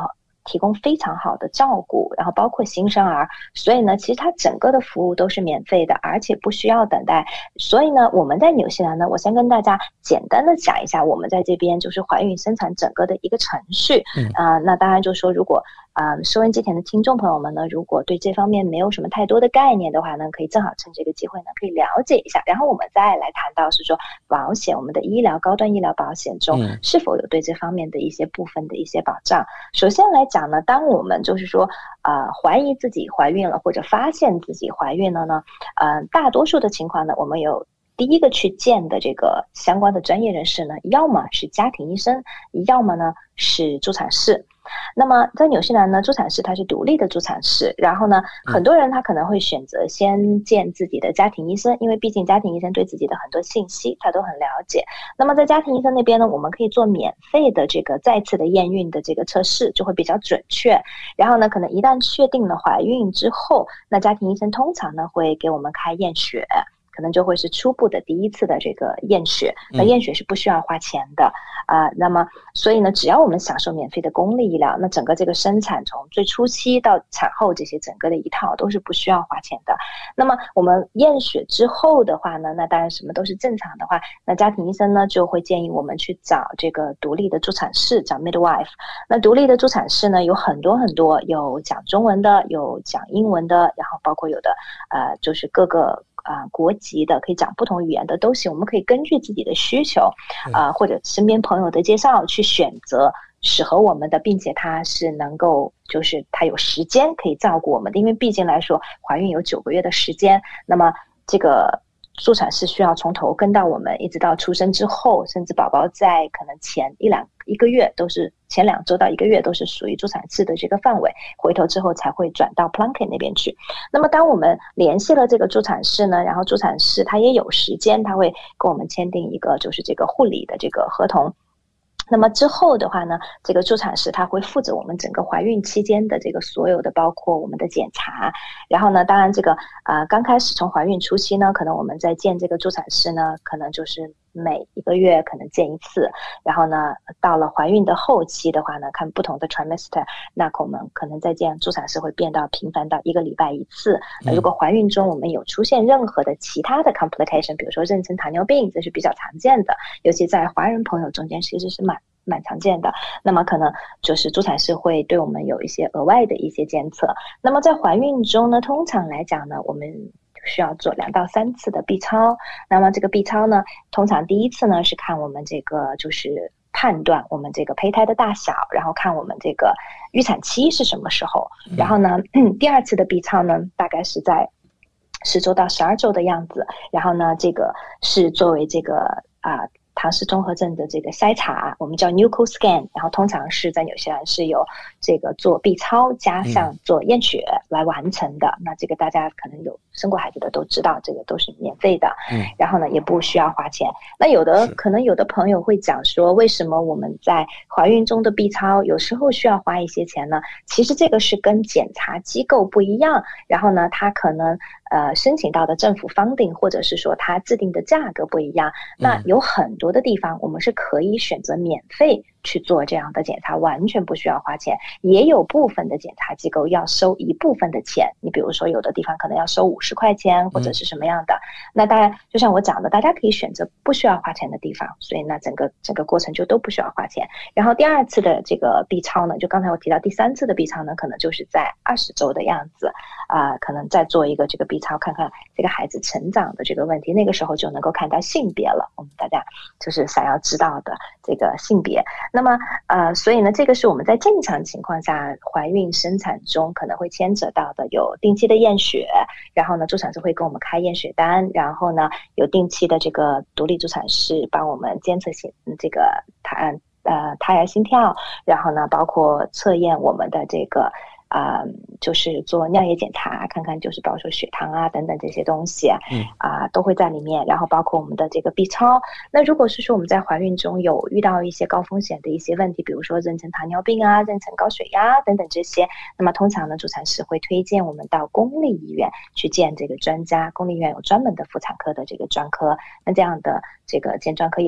提供非常好的照顾，然后包括新生儿，所以呢其实它整个的服务都是免费的，而且不需要等待。所以呢我们在纽西兰呢，我先跟大家简单的讲一下我们在这边就是怀孕生产整个的一个程序。嗯、呃，那当然就是说如果呃收音机前的听众朋友们呢，如果对这方面没有什么太多的概念的话呢，可以正好趁这个机会呢可以了解一下，然后我们再来谈到是说保险，我们的医疗高端医疗保险中是否有对这方面的一些部分的一些保障。首先来讲呢，当我们就是说呃怀疑自己怀孕了或者发现自己怀孕了呢，呃大多数的情况呢，我们有第一个去见的这个相关的专业人士呢，要么是家庭医生，要么呢是助产士。那么在纽西兰呢，助产士它是独立的助产士，然后呢很多人他可能会选择先见自己的家庭医生，因为毕竟家庭医生对自己的很多信息他都很了解。那么在家庭医生那边呢，我们可以做免费的这个再次的验孕的这个测试，就会比较准确。然后呢可能一旦确定了怀孕之后，那家庭医生通常呢会给我们开验血，可能就会是初步的第一次的这个验血，那验血是不需要花钱的啊、呃。那么所以呢，只要我们享受免费的公立医疗，那整个这个生产从最初期到产后这些整个的一套都是不需要花钱的。那么我们验血之后的话呢，那当然什么都是正常的话，那家庭医生呢就会建议我们去找这个独立的助产士，找 midwife。那独立的助产士呢有很多很多，有讲中文的，有讲英文的，然后包括有的呃就是各个啊、呃，国籍的，可以讲不同语言的都行。我们可以根据自己的需求啊、呃，或者身边朋友的介绍去选择适合我们的，并且它是能够就是它有时间可以照顾我们的，因为毕竟来说怀孕有九个月的时间，那么这个助产士需要从头跟到我们一直到出生之后，甚至宝宝在可能前一两一个月都是前两周到一个月都是属于助产士的这个范围，回头之后才会转到 Plunkett 那边去。那么当我们联系了这个助产士呢，然后助产士他也有时间，他会跟我们签订一个就是这个护理的这个合同。那么之后的话呢，这个助产士他会负责我们整个怀孕期间的这个所有的包括我们的检查。然后呢当然这个呃刚开始从怀孕初期呢，可能我们在见这个助产士呢，可能就是每一个月可能见一次，然后呢到了怀孕的后期的话呢，看不同的 trimester， 那我们可能再见助产士会变到频繁到一个礼拜一次。那如果怀孕中我们有出现任何的其他的 complication， 比如说妊娠糖尿病，这是比较常见的，尤其在华人朋友中间其实是蛮蛮常见的，那么可能就是助产士会对我们有一些额外的一些监测。那么在怀孕中呢，通常来讲呢，我们需要做两到三次的 B 超。那么这个 B 超呢，通常第一次呢是看我们这个就是判断我们这个胚胎的大小，然后看我们这个预产期是什么时候，然后呢、嗯、第二次的 B 超呢大概是在十周到十二周的样子，然后呢这个是作为这个啊、呃唐氏综合症的这个筛查，我们叫 Nuchal scan， 然后通常是在纽西兰是有这个做 B 超加上做验血来完成的、嗯、那这个大家可能有生过孩子的都知道，这个都是免费的、嗯、然后呢也不需要花钱。那有的可能有的朋友会讲说，为什么我们在怀孕中的 B 超有时候需要花一些钱呢？其实这个是跟检查机构不一样，然后呢它可能呃申请到的政府 funding 或者是说它制定的价格不一样，那有很多的地方我们是可以选择免费去做这样的检查，完全不需要花钱。也有部分的检查机构要收一部分的钱，你比如说有的地方可能要收五十块钱或者是什么样的、嗯、那当然就像我讲的，大家可以选择不需要花钱的地方，所以那整个整个过程就都不需要花钱。然后第二次的这个 B 超呢，就刚才我提到第三次的 B 超呢，可能就是在二十周的样子啊、呃，可能再做一个这个 B 超，看看这个孩子成长的这个问题，那个时候就能够看到性别了，我们大家就是想要知道的这个性别。那么呃，所以呢这个是我们在正常情况下怀孕生产中可能会牵扯到的，有定期的验血，然后呢助产士会给我们开验血单，然后呢有定期的这个独立助产士帮我们监测心这个胎呃胎儿心跳，然后呢包括测验我们的这个啊、呃，就是做尿液检查，看看就是包括说血糖啊等等这些东西啊、嗯呃，都会在里面。然后包括我们的这个 B 超。那如果是说我们在怀孕中有遇到一些高风险的一些问题，比如说妊娠糖尿病啊、妊娠高血压等等这些，那么通常呢助产士会推荐我们到公立医院去见这个专家。公立医院有专门的妇产科的这个专科，那这样的这个见专科也是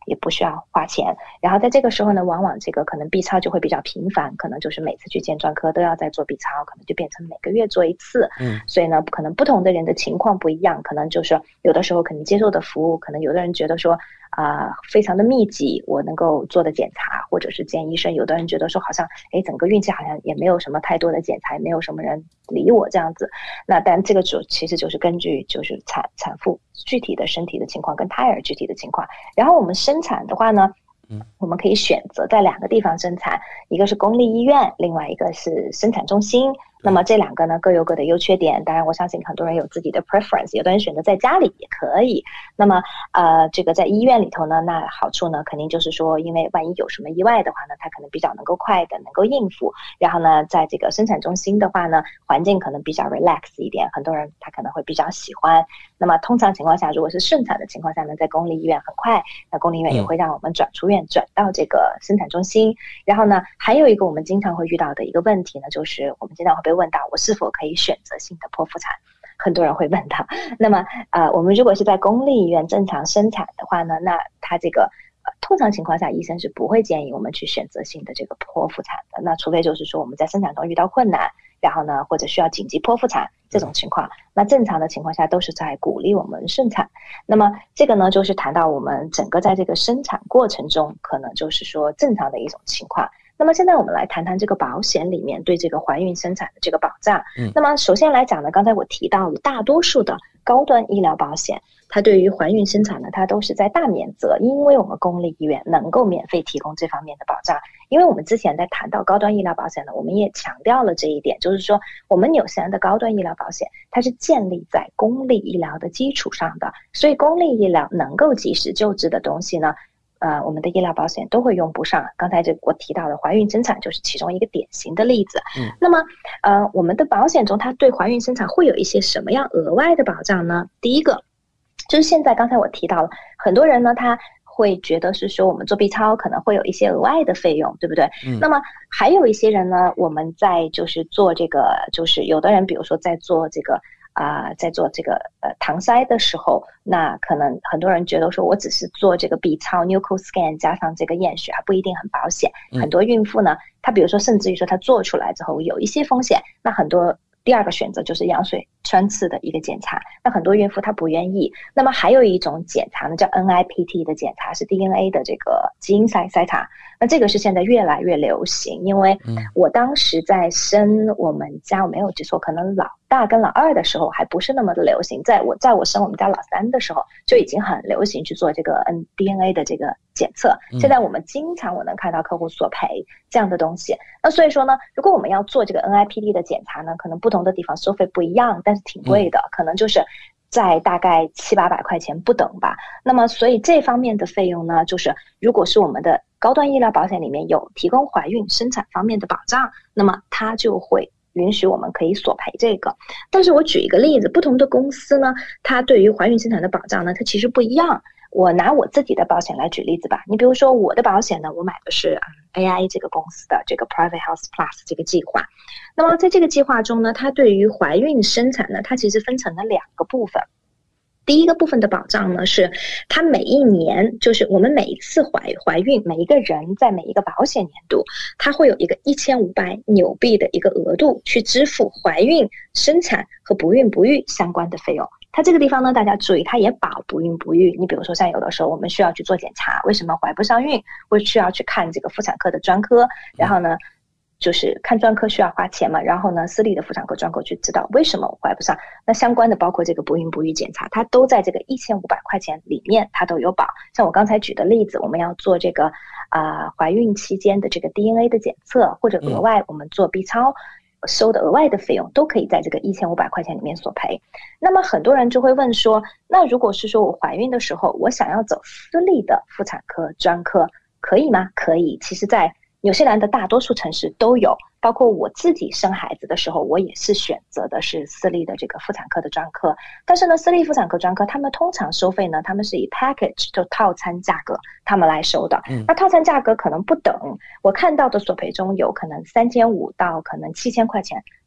也不需要花钱。然后在这个时候呢，往往这个可能 B 超就会比较频繁，可能就是每次去见专科都要再做 B 超，可能就变成每个月做一次。嗯，所以呢，可能不同的人的情况不一样，可能就是有的时候可能接受的服务，可能有的人觉得说啊、呃、非常的密集，我能够做的检查或者是见医生，有的人觉得说好像哎整个孕期好像也没有什么太多的检查，也没有什么人理我这样子。那但这个主其实就是根据就是产产妇具体的身体的情况跟胎儿具体的情况。然后我们生产的话呢，嗯，我们可以选择在两个地方生产，一个是公立医院，另外一个是生产中心。那么这两个呢各有各的优缺点，当然我相信很多人有自己的 preference， 有的人选择在家里也可以。那么呃，这个在医院里头呢，那好处呢肯定就是说，因为万一有什么意外的话呢，它可能比较能够快的能够应付。然后呢，在这个生产中心的话呢，环境可能比较 relax 一点，很多人他可能会比较喜欢。那么通常情况下，如果是顺产的情况下呢，在公立医院很快，那公立医院也会让我们转出院转到这个生产中心。然后呢，还有一个我们经常会遇到的一个问题呢，就是我们经常会被问到我是否可以选择性的剖腹产，很多人会问到。那么呃，我们如果是在公立医院正常生产的话呢，那它这个呃通常情况下医生是不会建议我们去选择性的这个剖腹产的，那除非就是说我们在生产中遇到困难，然后呢或者需要紧急剖腹产这种情况，那正常的情况下都是在鼓励我们顺产。那么这个呢就是谈到我们整个在这个生产过程中可能就是说正常的一种情况。那么现在我们来谈谈这个保险里面对这个怀孕生产的这个保障。嗯，那么首先来讲呢，刚才我提到了大多数的高端医疗保险，它对于怀孕生产呢，它都是在大免责，因为我们公立医院能够免费提供这方面的保障。因为我们之前在谈到高端医疗保险呢，我们也强调了这一点，就是说我们纽西兰的高端医疗保险它是建立在公立医疗的基础上的，所以公立医疗能够及时救治的东西呢，呃，我们的医疗保险都会用不上。刚才这我提到的怀孕生产就是其中一个典型的例子。嗯，那么呃，我们的保险中它对怀孕生产会有一些什么样额外的保障呢？第一个就是现在刚才我提到了，很多人呢他会觉得是说我们做 B 超可能会有一些额外的费用，对不对？嗯，那么还有一些人呢，我们在就是做这个，就是有的人比如说在做这个啊、呃，在做这个呃搪塞的时候，那可能很多人觉得说我只是做这个 B 超 Nuchal scan 加上这个验血还不一定很保险。嗯，很多孕妇呢，她比如说甚至于说她做出来之后有一些风险，那很多第二个选择就是羊水穿刺的一个检查，那很多孕妇她不愿意。那么还有一种检查呢叫 N I P T 的检查，是 D N A 的这个基因筛筛查，那这个是现在越来越流行。因为我当时在生我们家，我没有记错，可能老大跟老二的时候还不是那么的流行，在我在我生我们家老三的时候就已经很流行去做这个 D N A 的这个检测。现在我们经常我能看到客户索赔这样的东西。那所以说呢，如果我们要做这个 N I P T 的检查呢，可能不同的地方收费不一样，但是挺贵的，可能就是在大概七八百块钱不等吧。那么所以这方面的费用呢，就是如果是我们的高端医疗保险里面有提供怀孕生产方面的保障，那么它就会允许我们可以索赔这个。但是我举一个例子，不同的公司呢，它对于怀孕生产的保障呢，它其实不一样。我拿我自己的保险来举例子吧，你比如说我的保险呢，我买的是、嗯、A I 这个公司的这个 Private Health Plus 这个计划。那么在这个计划中呢，它对于怀孕生产呢，它其实分成了两个部分。第一个部分的保障呢，是它每一年，就是我们每一次怀怀孕，每一个人在每一个保险年度，它会有一个一千五百纽币的一个额度去支付怀孕、生产和不孕不育相关的费用。它这个地方呢，大家注意，它也保不孕不育。你比如说像有的时候我们需要去做检查，为什么怀不上孕，会需要去看这个妇产科的专科，然后呢就是看专科需要花钱嘛，然后呢私立的妇产科专科去知道为什么我怀不上，那相关的包括这个不孕不育检查，它都在这个一千五百块钱里面，它都有保。像我刚才举的例子，我们要做这个啊、呃、怀孕期间的这个 D N A 的检测，或者额外我们做 B 超收的额外的费用，都可以在这个一千五百块钱里面索赔。那么很多人就会问说，那如果是说我怀孕的时候我想要走私立的妇产科专科可以吗？可以，其实在纽西兰的大多数城市都有，包括我自己生孩子的时候，我也是选择的是私立的这个妇产科的专科。但是呢，私立妇产科专科他们通常收费呢，他们是以 package 就套餐价格他们来收的。嗯，那套餐价格可能不等，我看到的索赔中有可能三千五到可能七千块钱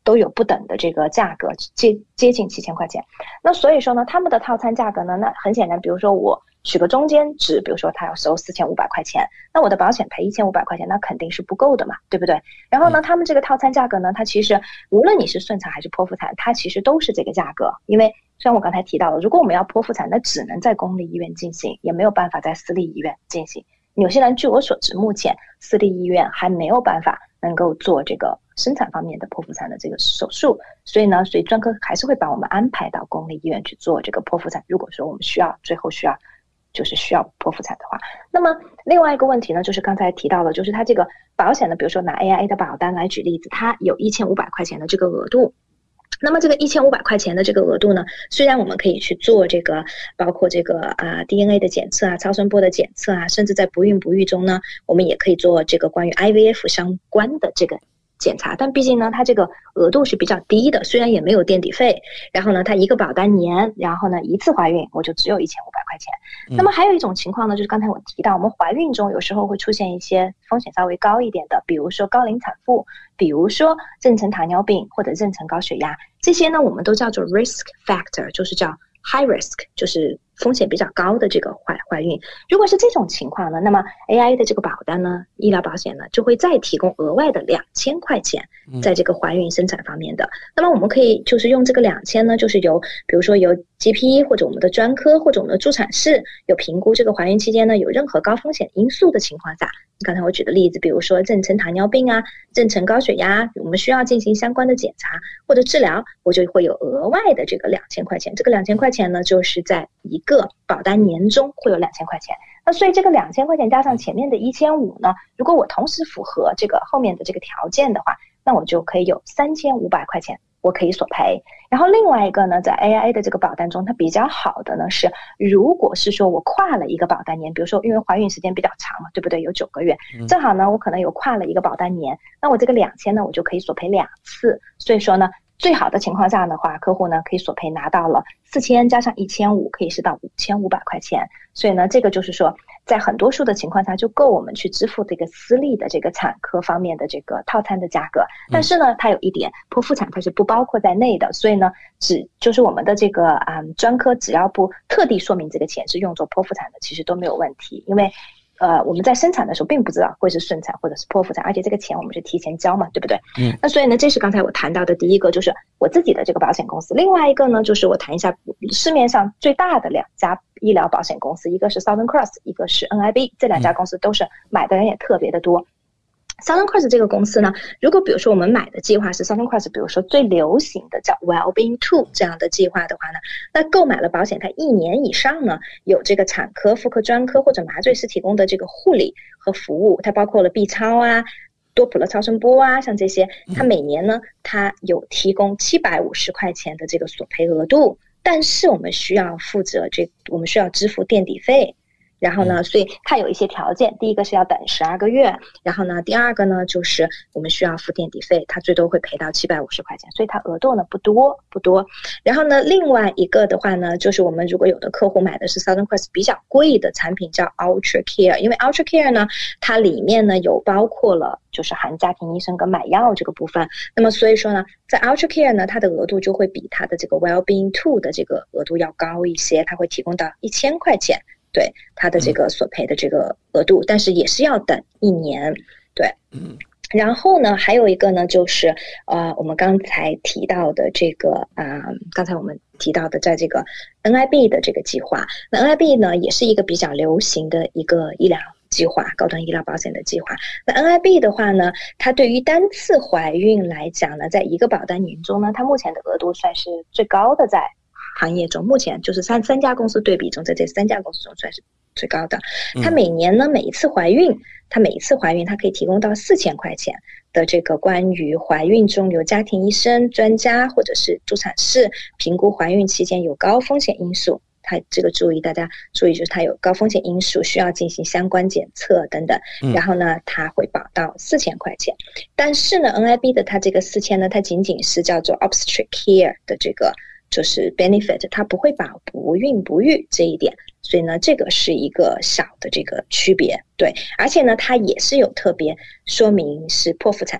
都有不等的这个价格，接接近七千块钱。那所以说呢，他们的套餐价格呢，那很显然，比如说我取个中间值，比如说他要收四千五百块钱，那我的保险赔一千五百块钱，那肯定是不够的嘛，对不对？然后呢，他们这个套餐价格呢，它其实无论你是顺产还是剖腹产，它其实都是这个价格。因为像我刚才提到了，如果我们要剖腹产，那只能在公立医院进行，也没有办法在私立医院进行。纽西兰据我所知，目前私立医院还没有办法能够做这个生产方面的剖腹产的这个手术，所以呢，所以专科还是会把我们安排到公立医院去做这个剖腹产。如果说我们需要最后需要就是需要剖腹产的话，那么另外一个问题呢，就是刚才提到了，就是它这个保险呢，比如说拿 A I A 的保单来举例子，它有一千五百块钱的这个额度。那么这个一千五百块钱的这个额度呢，虽然我们可以去做这个包括这个啊 D N A 的检测啊、超声波的检测啊，甚至在不孕不育中呢，我们也可以做这个关于 I V F 相关的这个检查，但毕竟呢，它这个额度是比较低的，虽然也没有垫底费，然后呢，它一个保单年，然后呢，一次怀孕我就只有一千五百块钱。嗯、那么还有一种情况呢，就是刚才我提到，我们怀孕中有时候会出现一些风险稍微高一点的，比如说高龄产妇，比如说妊娠糖尿病或者妊娠高血压，这些呢我们都叫做 risk factor， 就是叫 high risk， 就是风险比较高的这个怀怀孕。如果是这种情况呢，那么 A I A 的这个保单呢，医疗保险呢，就会再提供额外的两千块钱，在这个怀孕生产方面的。嗯、那么我们可以就是用这个两千呢，就是由比如说由 G P 或者我们的专科或者我们的助产士有评估这个怀孕期间呢有任何高风险因素的情况下，刚才我举的例子，比如说妊娠糖尿病啊、妊娠高血压，我们需要进行相关的检查或者治疗，我就会有额外的这个两千块钱。这个两千块钱呢，就是在一个保单年中会有两千块钱。那所以这个两千块钱加上前面的一千五呢，如果我同时符合这个后面的这个条件的话，那我就可以有三千五百块钱我可以索赔。然后另外一个呢，在 A I A 的这个保单中，它比较好的呢是，如果是说我跨了一个保单年，比如说因为怀孕时间比较长嘛，对不对？有九个月，正好呢我可能有跨了一个保单年，那我这个两千呢我就可以索赔两次。所以说呢，最好的情况下的话，客户呢可以索赔拿到了四千加上一千五，可以是到五千五百块钱。所以呢，这个就是说，在很多数的情况下就够我们去支付这个私立的这个产科方面的这个套餐的价格。但是呢，它有一点，剖腹产它是不包括在内的，所以呢，只就是我们的这个嗯专科只要不特地说明这个钱是用作剖腹产的，其实都没有问题，因为。呃，我们在生产的时候并不知道会是顺产或者是剖腹产，而且这个钱我们是提前交嘛，对不对？嗯。那所以呢，这是刚才我谈到的第一个，就是我自己的这个保险公司。另外一个呢，就是我谈一下市面上最大的两家医疗保险公司，一个是 Southern Cross， 一个是 N I B， 这两家公司都是买的人也特别的多。Southern Cross 这个公司呢，如果比如说我们买的计划是 Southern Cross， 比如说最流行的叫 Wellbeing two 这样的计划的话呢，那购买了保险，它一年以上呢有这个产科、妇科专科或者麻醉师提供的这个护理和服务，它包括了 B 超啊、多普勒超声波啊，像这些，它每年呢它有提供七百五十块钱的这个索赔额度，但是我们需要负责这，我们需要支付垫底费。然后呢，所以它有一些条件，第一个是要等十二个月，然后呢，第二个呢就是我们需要付垫底费，它最多会赔到七百五十块钱，所以它额度呢不多不多。然后呢，另外一个的话呢，就是我们如果有的客户买的是 Southern Cross 比较贵的产品叫 Ultra Care， 因为 Ultra Care 呢，它里面呢有包括了就是含家庭医生跟买药这个部分，那么所以说呢，在 Ultra Care 呢，它的额度就会比它的这个 Wellbeing two 的这个额度要高一些，它会提供到一千块钱。对它的这个索赔的这个额度，但是也是要等一年。对，嗯，然后呢，还有一个呢，就是呃，我们刚才提到的这个啊、呃，刚才我们提到的，在这个 N I B 的这个计划，那 N I B 呢，也是一个比较流行的一个医疗计划，高端医疗保险的计划。那 N I B 的话呢，它对于单次怀孕来讲呢，在一个保单年中呢，它目前的额度算是最高的，在行业中，目前就是三三家公司对比中，在这三家公司中算是最高的。它每年呢，每一次怀孕，它每一次怀孕，它可以提供到四千块钱的这个关于怀孕中由家庭医生、专家或者是助产士评估怀孕期间有高风险因素。它这个注意，大家注意，就是它有高风险因素，需要进行相关检测等等。然后呢，它会保到四千块钱。但是呢 ，N I B 的它这个四千呢，它仅仅是叫做 obstetric care 的这个。就是 benefit， 它不会保不孕不育这一点，所以呢，这个是一个小的这个区别，对，而且呢，它也是有特别说明是剖腹产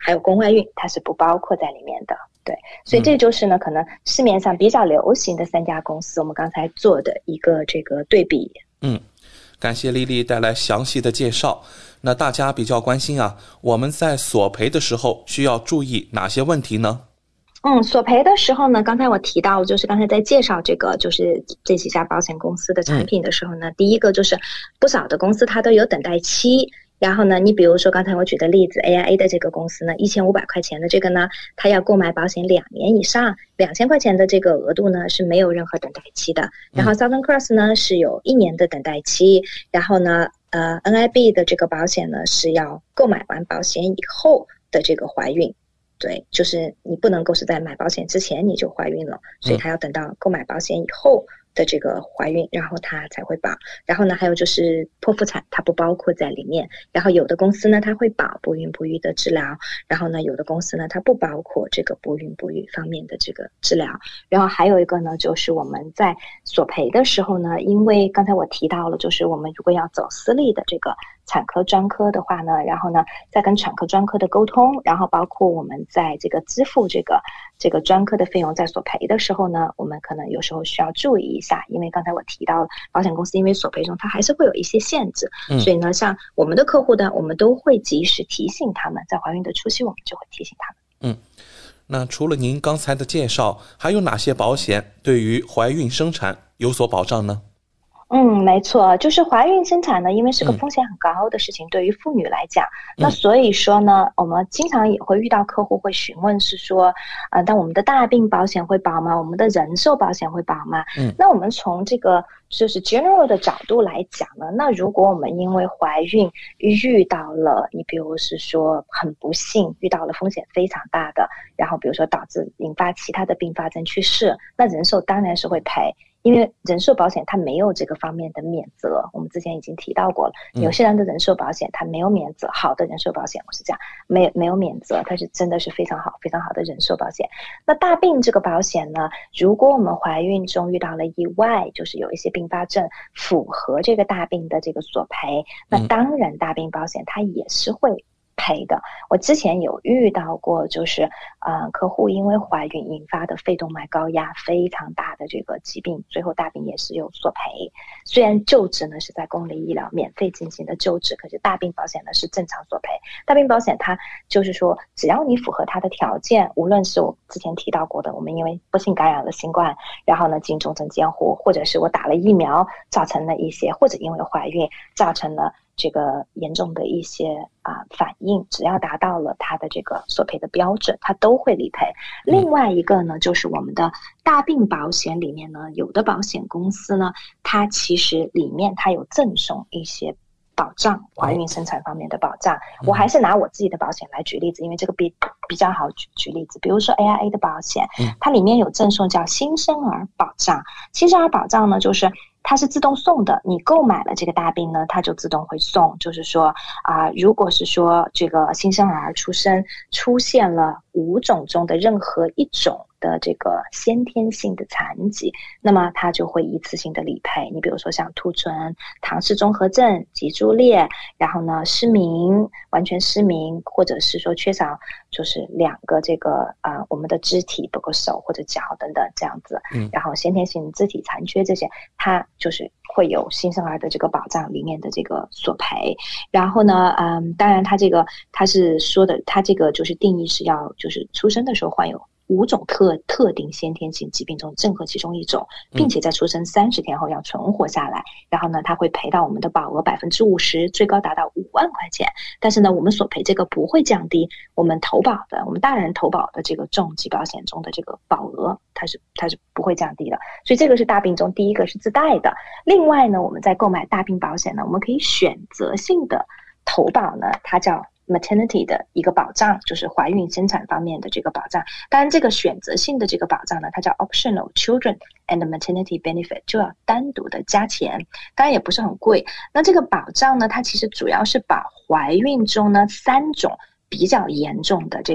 还有宫外孕，它是不包括在里面的。对，所以这就是呢，可能市面上比较流行的三家公司，我们刚才做的一个这个对比。 嗯，感谢丽丽带来详细的介绍。那大家比较关心啊，我们在索赔的时候需要注意哪些问题呢？ 嗯，索赔的时候呢，刚才我提到，就是刚才在介绍这个就是这几家保险公司的产品的时候呢，嗯、第一个就是不少的公司它都有等待期。然后呢，你比如说刚才我举的例子 A I A 的这个公司呢，一千五百块钱的这个呢，它要购买保险两年以上，两千块钱的这个额度呢是没有任何等待期的。然后 Southern Cross 呢是有一年的等待期，然后呢，呃 N I B 的这个保险呢是要购买完保险以后的这个怀孕。对，就是你不能够是在买保险之前你就怀孕了，所以它要等到购买保险以后的这个怀孕，然后它才会保。然后呢，还有就是剖腹产，它不包括在里面。然后有的公司呢，它会保不孕不育的治疗，然后呢，有的公司呢，它不包括这个不孕不育方面的这个治疗。然后还有一个呢，就是我们在索赔的时候呢，因为刚才我提到了，就是我们如果要走私立的这个产科专科的话呢，然后呢，再跟产科专科的沟通，然后包括我们在这个支付这个这个专科的费用，在索赔的时候呢，我们可能有时候需要注意一下，因为刚才我提到了保险公司因为索赔中它还是会有一些限制，嗯、所以呢，像我们的客户呢，我们都会及时提醒他们，在怀孕的初期我们就会提醒他们。 嗯，那除了您刚才的介绍，还有哪些保险对于怀孕生产有所保障呢？ 嗯，没错，就是怀孕生产呢，因为是个风险很高的事情，嗯、对于妇女来讲，那所以说呢，我们经常也会遇到客户会询问是说，呃，但我们的大病保险会保吗？我们的人寿保险会保吗？嗯，那我们从这个就是 general 的角度来讲呢，那如果我们因为怀孕遇到了，你比如是说很不幸遇到了风险非常大的，然后比如说导致引发其他的并发症去世，那人寿当然是会赔。因为人寿保险它没有这个方面的免责，我们之前已经提到过了。纽西兰的人寿保险它没有免责，好的人寿保险我是这样，没没有免责，它是真的是非常好非常好的人寿保险。那大病这个保险呢，如果我们怀孕中遇到了意外，就是有一些并发症符合这个大病的这个索赔，那当然大病保险它也是会赔的。我之前有遇到过，就是呃，客户因为怀孕引发的肺动脉高压非常大的这个疾病，最后大病也是有索赔。虽然救治呢是在公立医疗免费进行的救治，可是大病保险呢是正常索赔。大病保险它就是说，只要你符合它的条件，无论是我之前提到过的，我们因为不幸感染了新冠，然后呢进重症监护，或者是我打了疫苗造成了一些，或者因为怀孕造成了这个严重的一些啊、呃、反应，只要达到了它的这个索赔的标准，它都会理赔。另外一个呢，就是我们的大病保险里面呢，有的保险公司呢，它其实里面它有赠送一些保障，怀孕生产方面的保障。我还是拿我自己的保险来举例子，因为这个比比较好举举例子。比如说 A I A 的保险，它里面有赠送叫新生儿保障。新生儿保障呢，就是它是自动送的，你购买了这个大病呢，它就自动会送。就是说啊、呃，如果是说这个新生儿出生出现了五种中的任何一种的这个先天性的残疾，那么它就会一次性的理赔。你比如说像兔唇、唐氏综合症、脊柱裂，然后呢失明、完全失明，或者是说缺少就是两个这个啊、呃、我们的肢体，包括手或者脚等等这样子，嗯，然后先天性肢体残缺这些，它就是会有新生儿的这个保障里面的这个索赔。然后呢，嗯，当然它这个它是说的，它这个就是定义是要就是出生的时候患有五种特特定先天性疾病中任何其中一种，并且在出生三十天后要存活下来，然后呢，它会赔到我们的保额百分之五十，最高达到五万块钱。但是呢，我们索赔这个不会降低我们投保的，我们大人投保的这个重疾保险中的这个保额，它是它是不会降低的。所以这个是大病中第一个是自带的。另外呢，我们在购买大病保险呢，我们可以选择性的投保呢，它叫maternity 的一个保障，就是怀孕生产方面的这个保障。当然这个选择性的这个保障呢，它叫 optional children and maternity benefit， 就要单独的加钱，当然也不是很贵。那这个保障呢，它其实主要是把怀孕中呢三种比较严重的这个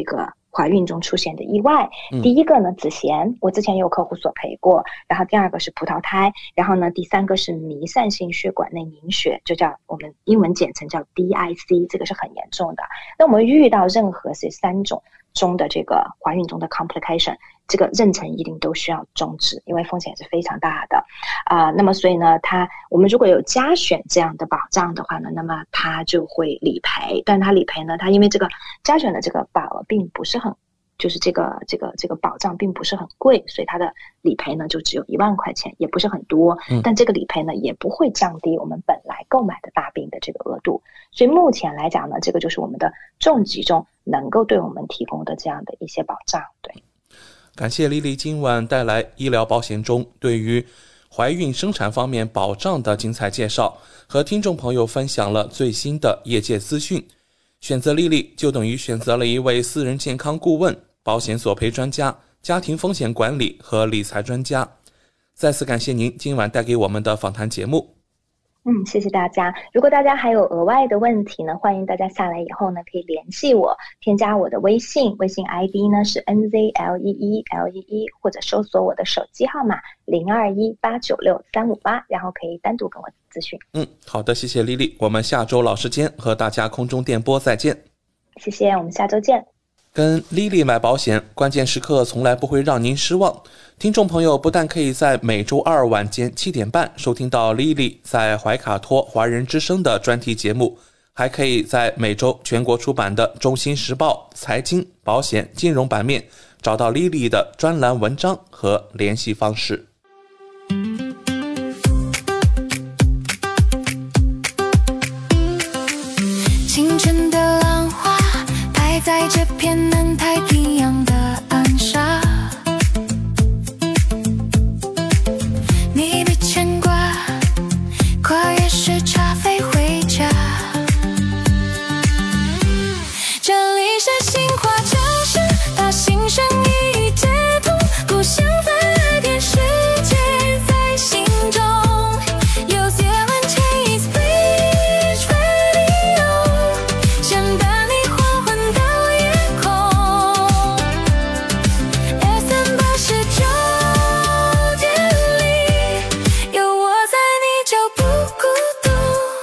怀孕中出现的意外。 嗯、 第一个呢，子痫，我之前也有客户索赔过，然后第二个是葡萄胎，然后呢第三个是弥散性血管内凝血，就叫我们英文简称叫 D I C， 这个是很严重的。那我们遇到任何这三种中的这个怀孕中的 complication， 这个妊娠一定都需要终止，因为风险是非常大的啊、呃。那么所以呢，它我们如果有加选这样的保障的话呢，那么它就会理赔，但它理赔呢，它因为这个加选的这个保额并不是很，就是这个这个这个保障并不是很贵，所以它的理赔呢就只有一万块钱，也不是很多，但这个理赔呢也不会降低我们本来购买的大病的这个额度，所以目前来讲呢，这个就是我们的重疾中能够对我们提供的这样的一些保障。对， 感谢莉莉今晚带来医疗保险中对于怀孕生产方面保障的精彩介绍，和听众朋友分享了最新的业界资讯。选择莉莉就等于选择了一位私人健康顾问、保险索赔专家、家庭风险管理和理财专家。再次感谢您今晚带给我们的访谈节目。 嗯，谢谢大家。如果大家还有额外的问题呢，欢迎大家下来以后呢可以联系我，添加我的微信，微信 I D 呢是 N Z L E E L E E， 或者搜索我的手机号码零二一八九六三五八，然后可以单独跟我咨询。 嗯，好的，谢谢莉莉，我们下周老时间和大家空中电波再见。 谢谢，我们下周见。 跟莉莉买保险，关键时刻从来不会让您失望。听众朋友不但可以在每周二晚间七点半收听到莉莉在怀卡托华人之声的专题节目，还可以在每周全国出版的《中新时报》财经、保险、金融版面找到莉莉的专栏文章和联系方式。 青春的浪花拍在这片南太平洋的岸上，你别牵挂，跨越时差飞回家。这里是新华侨生，把心声一一解读，故乡在耳边，世界在心中。有些人 Chinese Bridge Radio， 想把你缓缓到夜空。F M 八十九点零，有我在你就不孤独。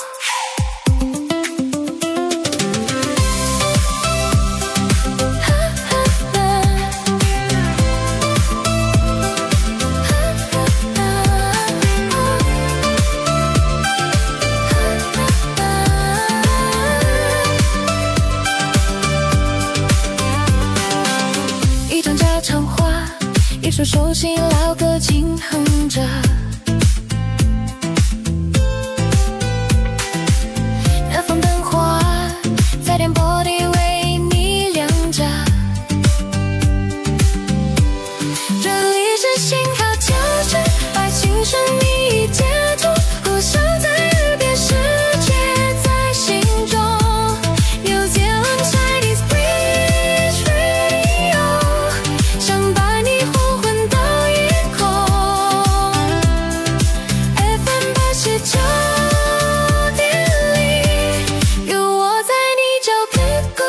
一张家常话，一首熟悉老歌轻哼着。远方灯花在电波里为你亮着。这里是心跳交织，把心声一一解读，互相在耳边，世界在心中。有些人 Chinese Bridge Radio， 想把你缓缓到夜空。F M 八十九点零，有我在你就不孤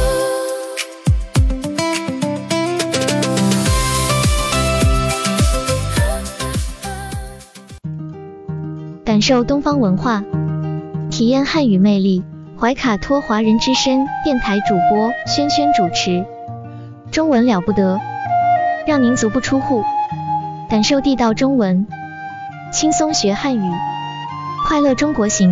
感受东方文化，体验汉语魅力。怀卡托华人之声电台主播轩轩主持，中文了不得，让您足不出户，感受地道中文，轻松学汉语，快乐中国行。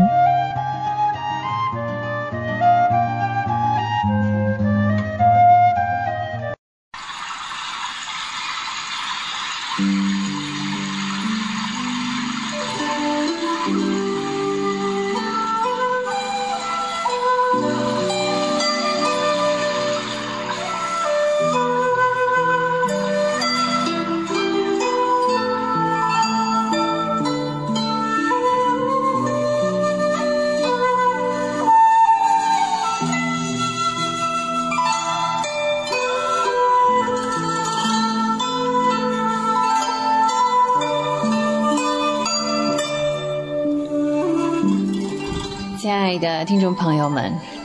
亲爱的听众朋友们，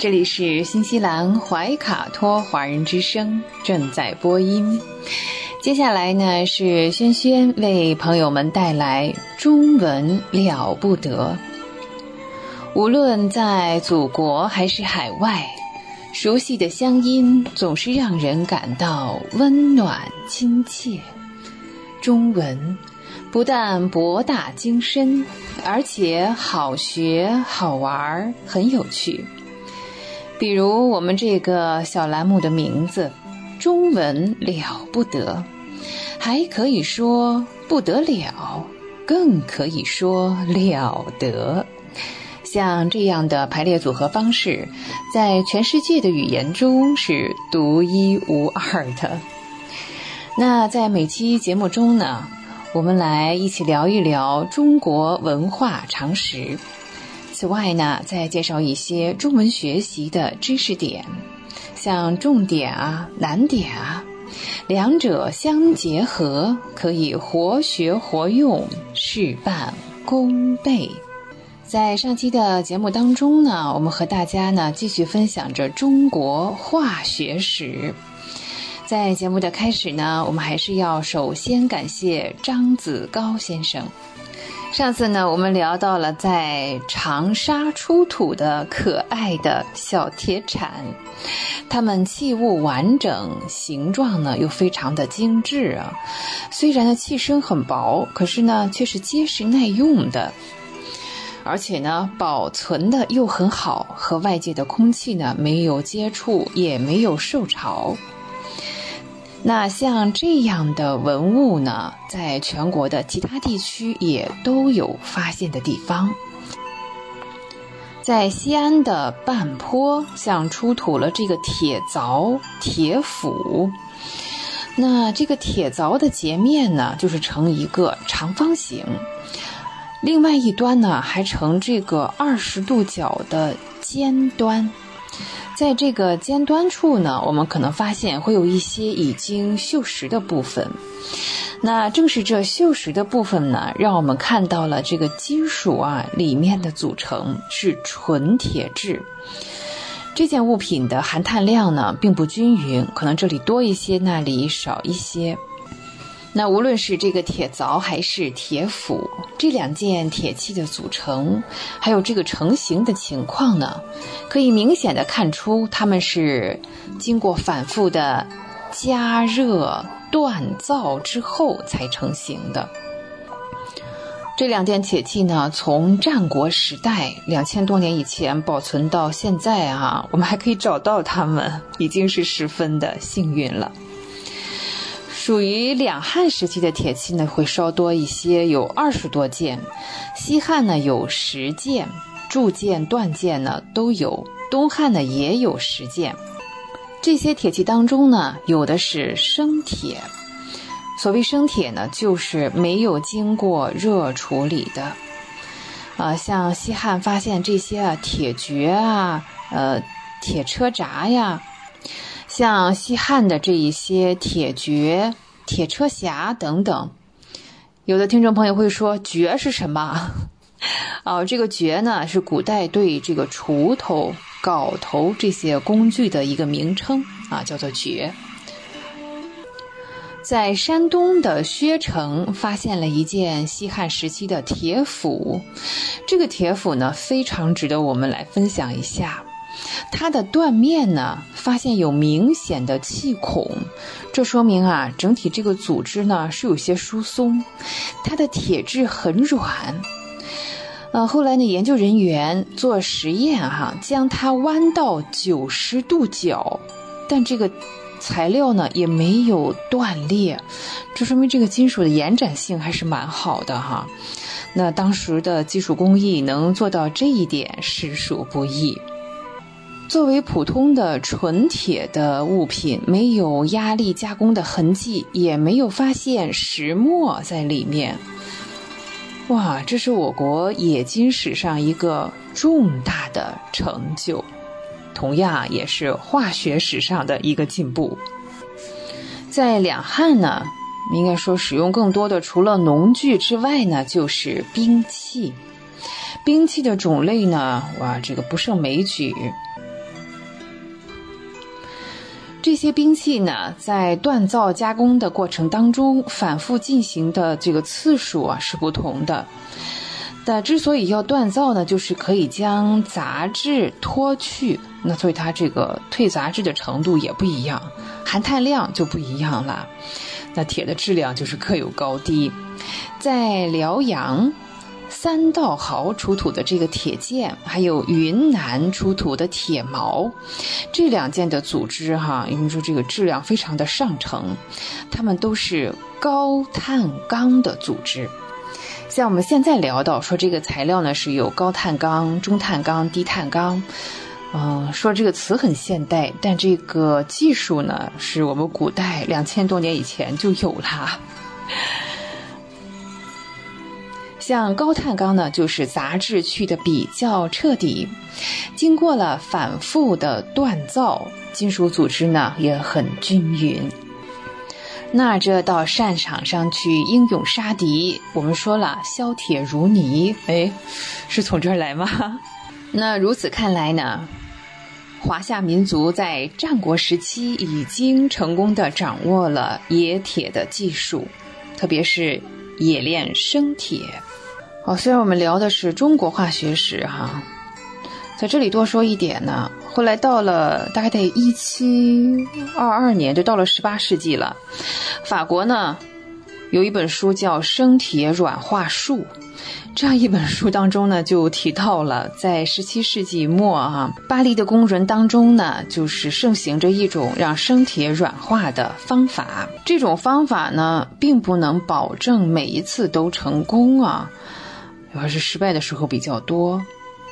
这里是新西兰怀卡托华人之声正在播音。接下来呢是轩轩为朋友们带来中文了不得。无论在祖国还是海外，熟悉的乡音总是让人感到温暖亲切。中文不但博大精深，而且好学好玩，很有趣。比如我们这个小栏目的名字中文了不得，还可以说不得了，更可以说了得。像这样的排列组合方式，在全世界的语言中是独一无二的。那在每期节目中呢，我们来一起聊一聊中国文化常识。此外呢，再介绍一些中文学习的知识点，像重点啊、难点啊，两者相结合，可以活学活用，事半功倍。在上期的节目当中呢，我们和大家呢继续分享着中国化学史。在节目的开始呢，我们还是要首先感谢张子高先生。上次呢，我们聊到了在长沙出土的可爱的小铁铲，它们器物完整，形状呢又非常的精致啊。虽然呢器身很薄，可是呢却是结实耐用的，而且呢保存的又很好，和外界的空气呢没有接触，也没有受潮。那像这样的文物呢，在全国的其他地区也都有发现的地方。在西安的半坡，像出土了这个铁凿、铁斧。那这个铁凿的截面呢，就是呈一个长方形，另外一端呢还呈这个二十度角的尖端。在这个尖端处呢，我们可能发现会有一些已经锈蚀的部分。那正是这锈蚀的部分呢，让我们看到了这个金属啊里面的组成是纯铁质。这件物品的含碳量呢并不均匀，可能这里多一些，那里少一些。那无论是这个铁凿还是铁斧，这两件铁器的组成还有这个成型的情况呢，可以明显的看出它们是经过反复的加热锻造之后才成型的。这两件铁器呢，从战国时代两千多年以前保存到现在啊，我们还可以找到它们，已经是十分的幸运了。属于两汉时期的铁器呢，会稍多一些，有二十多件；西汉呢有十件，铸件、锻件呢都有；东汉呢也有十件。这些铁器当中呢，有的是生铁。所谓生铁呢，就是没有经过热处理的。啊、呃，像西汉发现这些啊铁橛啊，呃，铁车闸呀。像西汉的这一些铁橛、铁车匣等等，有的听众朋友会说橛是什么？哦，这个橛呢是古代对这个锄头、镐头这些工具的一个名称啊，叫做橛。在山东的薛城发现了一件西汉时期的铁斧，这个铁斧呢非常值得我们来分享一下。它的断面呢，发现有明显的气孔，这说明啊，整体这个组织呢是有些疏松，它的铁质很软。呃，后来呢，研究人员做实验哈、啊，将它弯到九十度角，但这个材料呢也没有断裂，这说明这个金属的延展性还是蛮好的哈。那当时的技术工艺能做到这一点，实属不易。作为普通的纯铁的物品，没有压力加工的痕迹，也没有发现石墨在里面。哇，这是我国冶金史上一个重大的成就，同样也是化学史上的一个进步。在两汉呢，应该说使用更多的除了农具之外呢，就是兵器。兵器的种类呢，哇，这个不胜枚举。 这些兵器呢，在锻造加工的过程当中，反复进行的这个次数啊是不同的。但之所以要锻造呢，就是可以将杂质脱去，那所以它这个退杂质的程度也不一样，含碳量就不一样了。那铁的质量就是各有高低。在辽阳三道壕出土的这个铁剑，还有云南出土的铁矛，这两件的组织哈，我们说这个质量非常的上乘，它们都是高碳钢的组织。像我们现在聊到说这个材料呢是有高碳钢、中碳钢、低碳钢，嗯、呃，说这个词很现代，但这个技术呢是我们古代两千多年以前就有了。像高碳钢呢，就是杂质去的比较彻底，经过了反复的锻造，金属组织呢也很均匀。那这到战场上去英勇杀敌，我们说了削铁如泥，哎，是从这儿来吗？那如此看来呢，华夏民族在战国时期已经成功的掌握了冶铁的技术，特别是冶炼生铁。好，虽然我们聊的是中国化学史哈，在这里多说一点呢，后来到了大概得一七二二年，就到了十八世纪了。法国呢有一本书叫《生铁软化术》，这样一本书当中呢就提到了，在十七世纪末啊，巴黎的工人当中呢就是盛行着一种让生铁软化的方法。这种方法呢并不能保证每一次都成功啊，有时失败的时候比较多。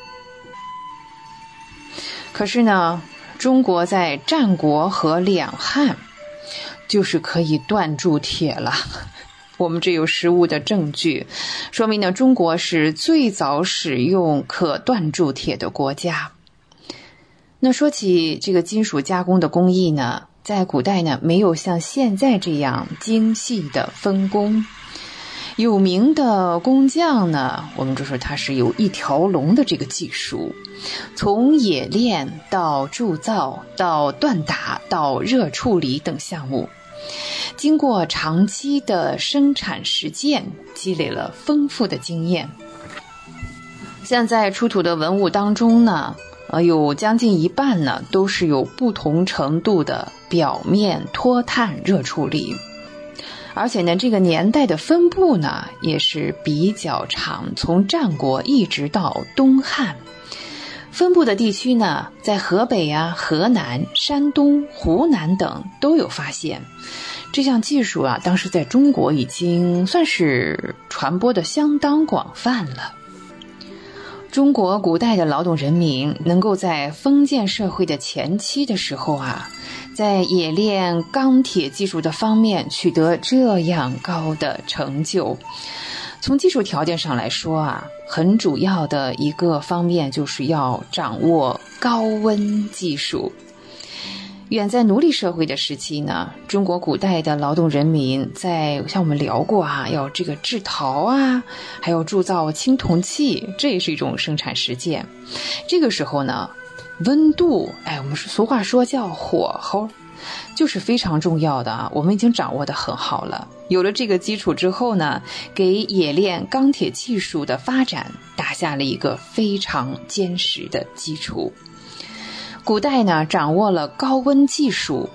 可是呢，中国在战国和两汉就是可以锻铸铁了，我们这有实物的证据，说明呢，中国是最早使用可锻铸铁的国家。那说起这个金属加工的工艺呢，在古代呢，没有像现在这样精细的分工。有名的工匠呢，我们就说他是有一条龙的这个技术，从冶炼到铸造到锻打到热处理等项目，经过长期的生产实践，积累了丰富的经验。现在出土的文物当中呢，呃，有将近一半呢都是有不同程度的表面脱碳热处理。而且呢，这个年代的分布呢也是比较长，从战国一直到东汉。分布的地区呢，在河北啊、河南、山东、湖南等都有发现。这项技术啊，当时在中国已经算是传播的相当广泛了。中国古代的劳动人民能够在封建社会的前期的时候啊，在冶炼钢铁技术的方面取得这样高的成就。从技术条件上来说啊，很主要的一个方面就是要掌握高温技术。远在奴隶社会的时期呢，中国古代的劳动人民在像我们聊过啊，要这个制陶啊，还有铸造青铜器，这也是一种生产实践。这个时候呢，温度，哎，我们俗话说叫火候，就是非常重要的啊，我们已经掌握得很好了。有了这个基础之后呢，给冶炼钢铁技术的发展打下了一个非常坚实的基础。古代呢，掌握了高温技术，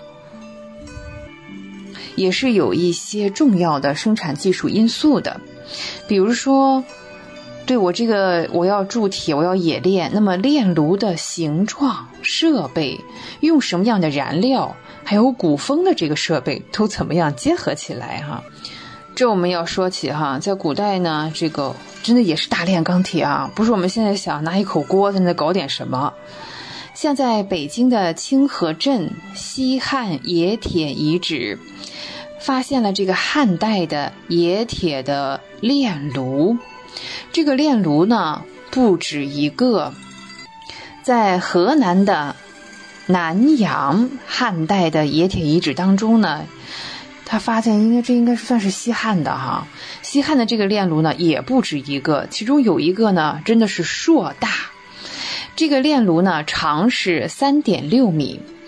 也是有一些重要的生产技术因素的。比如说，对我这个我要铸铁，我要冶炼，那么炼炉的形状、设备，用什么样的燃料，还有鼓风的这个设备都怎么样结合起来哈。这我们要说起哈，在古代呢，这个真的也是大炼钢铁啊，不是我们现在想拿一口锅在那搞点什么。像在北京的清河镇西汉冶铁遗址，发现了这个汉代的冶铁的炼炉。这个炼炉呢不止一个，在河南的南阳汉代的冶铁遗址当中呢，他发现应该这应该算是西汉的哈，西汉的这个炼炉呢也不止一个，其中有一个呢真的是硕大。这个炼炉呢长是 三点六米，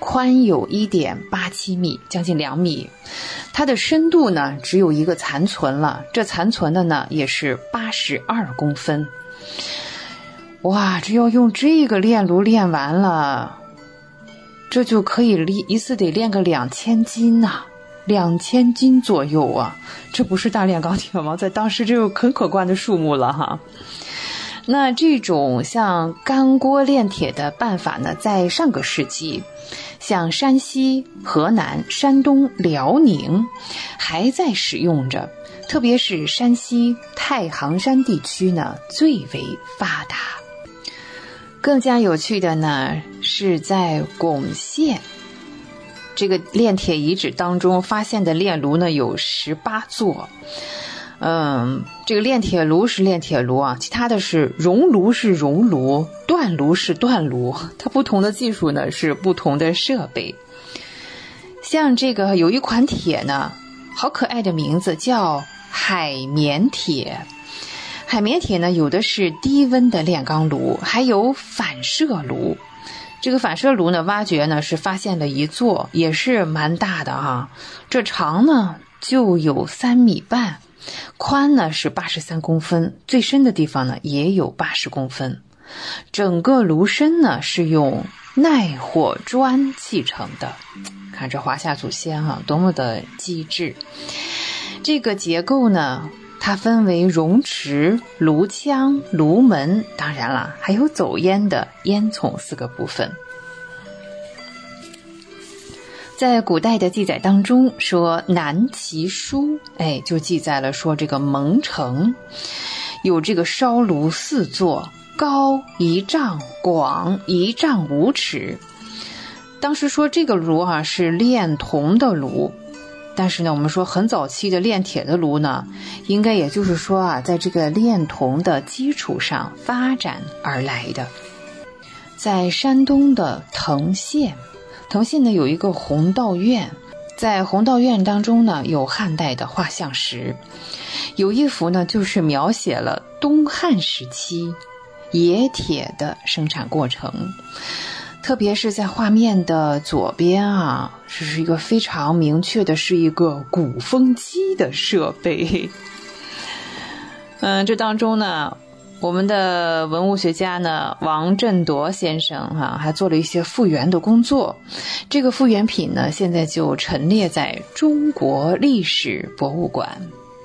宽有 一点八七米，将近两米。它的深度呢只有一个残存了，这残存的呢也是八十二公分。哇，这要用这个炼炉炼完了，这就可以一次得炼个两千斤呐、啊，两千斤左右啊！这不是大炼钢铁吗？在当时这有很可观的数目了哈。那这种像干锅炼铁的办法呢，在上个世纪，像山西、河南、山东、辽宁还在使用着，特别是山西太行山地区呢最为发达。更加有趣的呢，是在珙县这个炼铁遗址当中发现的炼炉呢有十八座。嗯，这个炼铁炉是炼铁炉啊，其他的是熔炉是熔炉，锻炉是锻炉，它不同的技术呢是不同的设备。像这个有一款铁呢，好可爱的名字叫海绵铁。海绵铁呢，有的是低温的炼钢炉，还有反射炉。这个反射炉呢，挖掘呢是发现了一座，也是蛮大的啊。这长呢就有三米半，宽呢是八十三公分，最深的地方呢也有八十公分。整个炉身呢是用耐火砖砌成的，看这华夏祖先啊，多么的机智。这个结构呢，它分为熔池、炉腔、炉门，当然了，还有走烟的烟囱四个部分。在古代的记载当中说，南齐书哎就记载了说，这个蒙城有这个烧炉四座，高一丈，广一丈五尺。当时说这个炉啊是炼铜的炉，但是呢，我们说很早期的炼铁的炉呢，应该也就是说啊，在这个炼铜的基础上发展而来的。在山东的藤县，藤县呢有一个弘道院，在弘道院当中呢有汉代的画像石，有一幅呢就是描写了东汉时期冶铁的生产过程。特别是在画面的左边啊，这是一个非常明确的，是一个鼓风机的设备。嗯，这当中呢，我们的文物学家呢王振铎先生啊，还做了一些复原的工作。这个复原品呢，现在就陈列在中国历史博物馆。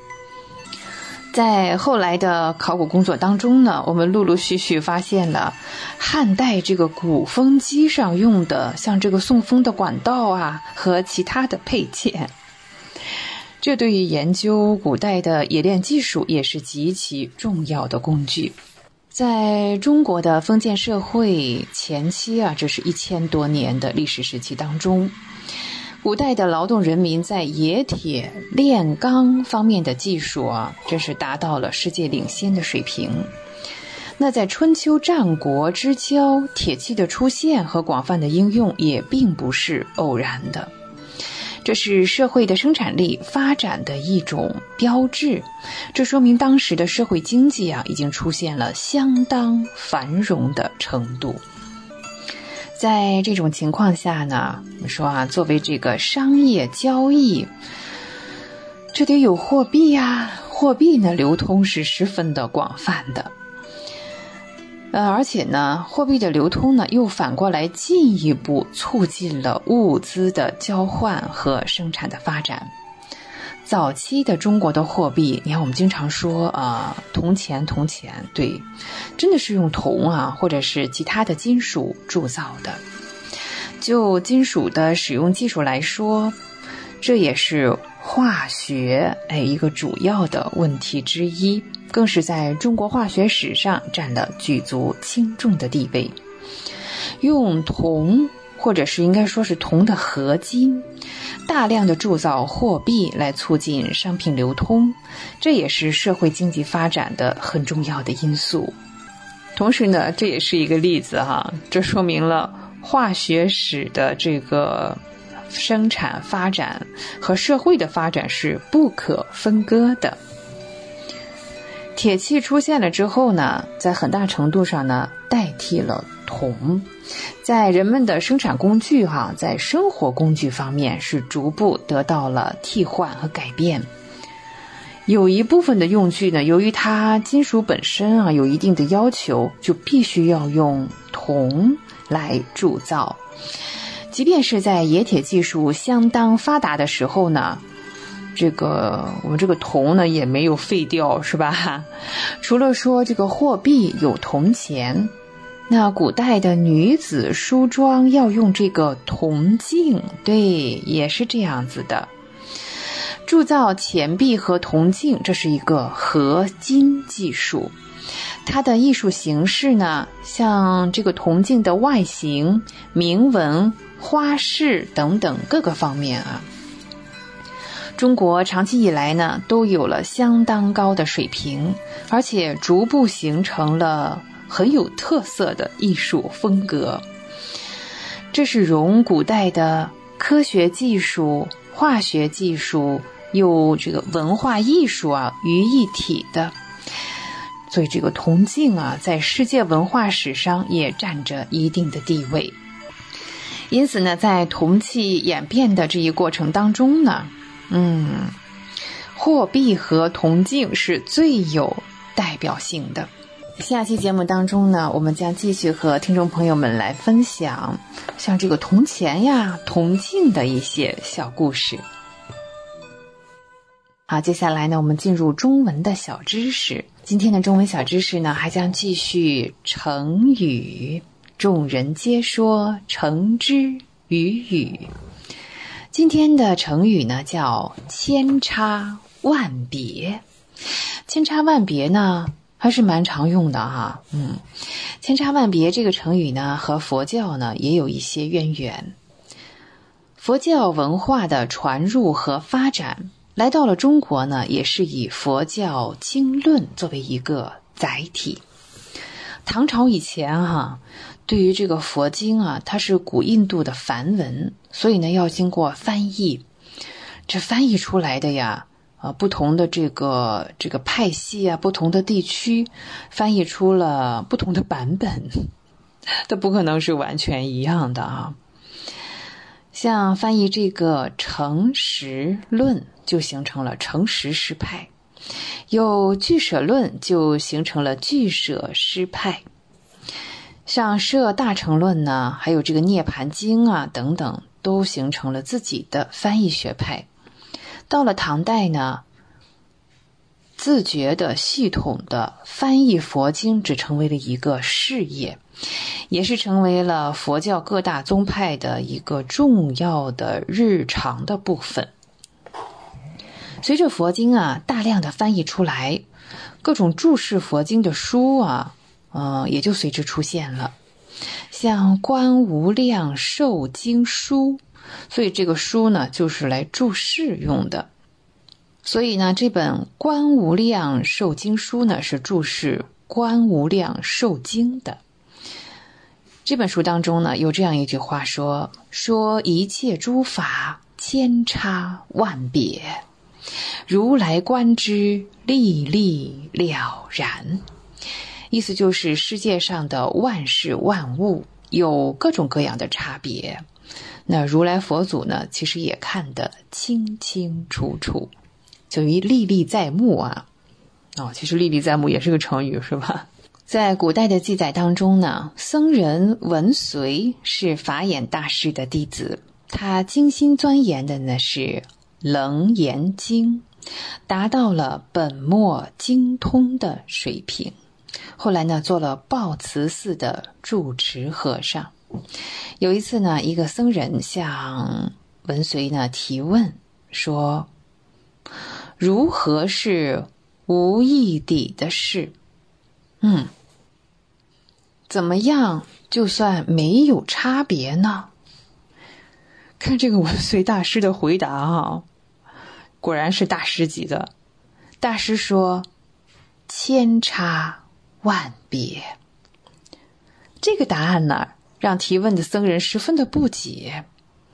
在后来的考古工作当中呢，我们陆陆续续发现了汉代这个鼓风机上用的像这个送风的管道啊和其他的配件，这对于研究古代的冶炼技术也是极其重要的工具。在中国的封建社会前期啊，这是一千多年的历史时期当中，古代的劳动人民在冶铁炼钢方面的技术啊，真是达到了世界领先的水平。那在春秋战国之交，铁器的出现和广泛的应用也并不是偶然的，这是社会的生产力发展的一种标志。这说明当时的社会经济啊，已经出现了相当繁荣的程度。在这种情况下呢，我们说啊，作为这个商业交易，这得有货币啊，货币呢流通是十分的广泛的。呃，而且呢，货币的流通呢，又反过来进一步促进了物资的交换和生产的发展。早期的中国的货币，你看我们经常说啊、呃，铜钱铜钱，对，真的是用铜啊或者是其他的金属铸造的。就金属的使用技术来说，这也是化学哎一个主要的问题之一，更是在中国化学史上占了举足轻重的地位。用铜或者是应该说是铜的合金，大量的铸造货币来促进商品流通，这也是社会经济发展的很重要的因素。同时呢，这也是一个例子哈，这说明了化学史的这个生产发展和社会的发展是不可分割的。铁器出现了之后呢，在很大程度上呢，代替了铜，在人们的生产工具哈、啊，在生活工具方面是逐步得到了替换和改变。有一部分的用具呢，由于它金属本身啊有一定的要求，就必须要用铜来铸造。即便是在冶铁技术相当发达的时候呢，这个我们这个铜呢也没有废掉，是吧？除了说这个货币有铜钱，那古代的女子梳妆要用这个铜镜，对，也是这样子的。铸造钱币和铜镜，这是一个合金技术。它的艺术形式呢，像这个铜镜的外形、铭文、花饰等等各个方面啊，中国长期以来呢都有了相当高的水平，而且逐步形成了很有特色的艺术风格。这是融古代的科学技术、化学技术有这个文化艺术啊于一体的。所以这个铜镜啊，在世界文化史上也占着一定的地位。因此呢，在铜器演变的这一过程当中呢，嗯，货币和铜镜是最有代表性的。下期节目当中呢，我们将继续和听众朋友们来分享像这个铜钱呀、铜镜的一些小故事。好，接下来呢，我们进入中文的小知识。今天的中文小知识呢，还将继续成语。众人皆说成之于语。今天的成语呢，叫千差万别。千差万别呢，还是蛮常用的哈。嗯，千差万别这个成语呢，和佛教呢也有一些渊源。佛教文化的传入和发展，来到了中国呢，也是以佛教经论作为一个载体。唐朝以前哈、啊，对于这个佛经啊，它是古印度的梵文，所以呢要经过翻译。这翻译出来的呀，呃，不同的这个这个派系啊，不同的地区，翻译出了不同的版本，它不可能是完全一样的啊。像翻译这个诚实论，就形成了诚实师派。有俱舍论，就形成了俱舍师派。像摄大乘论呢，还有这个涅盘经啊等等，都形成了自己的翻译学派。到了唐代呢，自觉的系统的翻译佛经只成为了一个事业，也是成为了佛教各大宗派的一个重要的日常的部分。随着佛经啊大量的翻译出来，各种注释佛经的书啊，呃，也就随之出现了，像观无量寿经书，所以这个书呢就是来注释用的。所以呢，这本观无量寿经书呢是注释观无量寿经的。这本书当中呢有这样一句话说：说一切诸法千差万别，如来观之，历历了然。意思就是世界上的万事万物有各种各样的差别，那如来佛祖呢其实也看得清清楚楚，就于历历在目啊。哦，其实历历在目也是个成语是吧？在古代的记载当中呢，僧人文随是法眼大师的弟子，他精心钻研的呢是楞严经，达到了本末精通的水平。后来呢，做了报慈寺的住持和尚。有一次呢，一个僧人向文随呢提问说：如何是无义底的事？嗯，怎么样就算没有差别呢？看这个文随大师的回答啊，果然是大师级的。大师说：千差万别。这个答案呢，让提问的僧人十分的不解。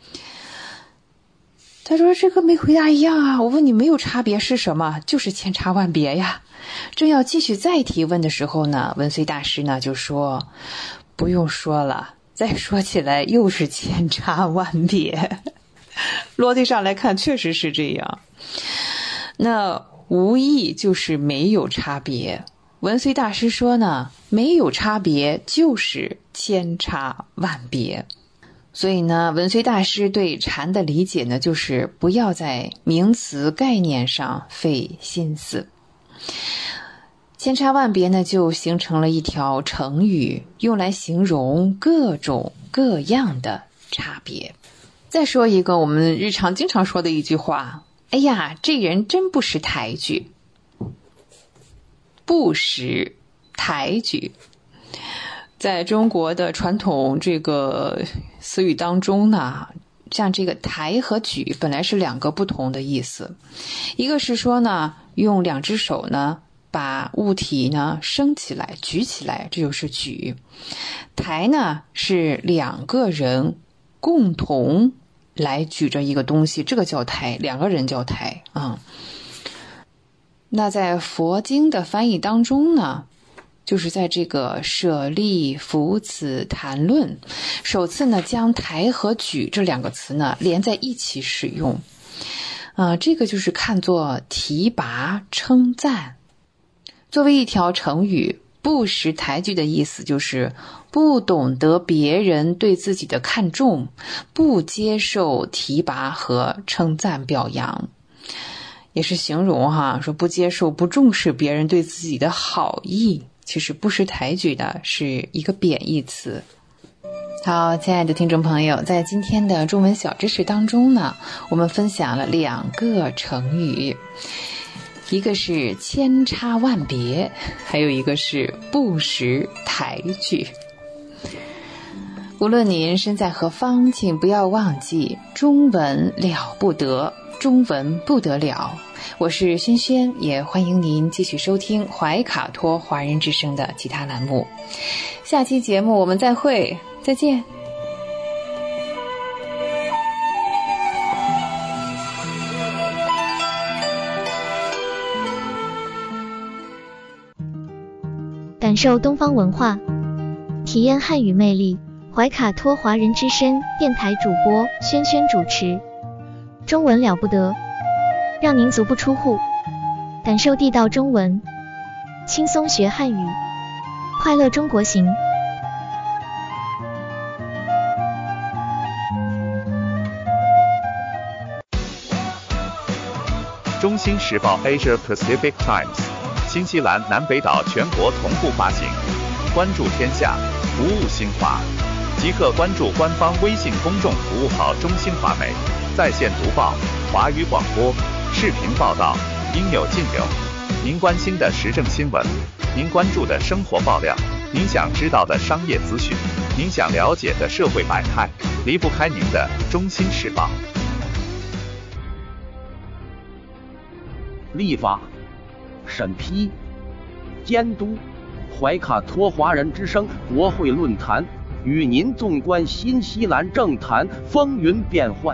他说：这个没回答一样啊，我问你没有差别是什么？就是千差万别呀。正要继续再提问的时候呢，文随大师呢就说： 不用说了，再说起来又是千差万别。逻辑上来看确实是这样，那无异就是没有差别。文绥大师说呢，没有差别就是千差万别。所以呢，文绥大师对禅的理解呢，就是不要在名词概念上费心思。千差万别呢，就形成了一条成语，用来形容各种各样的差别。再说一个我们日常经常说的一句话，哎呀，这人真不识抬举。不识抬举，在中国的传统这个词语当中呢，像这个抬和举本来是两个不同的意思。一个是说呢，用两只手呢把物体呢升起来举起来，这就是举。抬呢是两个人共同来举着一个东西，这个叫抬，两个人叫抬啊。那在佛经的翻译当中呢，就是在这个舍利弗子谈论首次呢将抬和举这两个词呢连在一起使用啊、呃，这个就是看作提拔称赞。作为一条成语，不识抬举的意思就是不懂得别人对自己的看重，不接受提拔和称赞表扬，也是形容哈，说不接受不重视别人对自己的好意。其实不识抬举的是一个贬义词。好，亲爱的听众朋友，在今天的中文小知识当中呢，我们分享了两个成语，一个是千差万别，还有一个是不识抬举。无论您身在何方，请不要忘记中文了不得，中文不得了。我是轩轩，也欢迎您继续收听怀卡托华人之声的其他栏目。下期节目我们再会，再见。 感受东方文化，体验汉语魅力。怀卡托华人之声电台主播轩轩主持，中文了不得，让您足不出户，感受地道中文，轻松学汉语，快乐中国行。 中新时报 Asia Pacific Times， 新西兰南北岛全国同步发行。关注天下，服务新华。即刻关注官方微信公众服务号中新华媒，在线读报、华语广播、视频报道，应有尽有。您关心的时政新闻，您关注的生活爆料，您想知道的商业资讯，您想了解的社会百态，离不开您的中新时报。 立法、审批、监督，怀卡托华人之声国会论坛。与您纵观新西兰政坛风云变幻。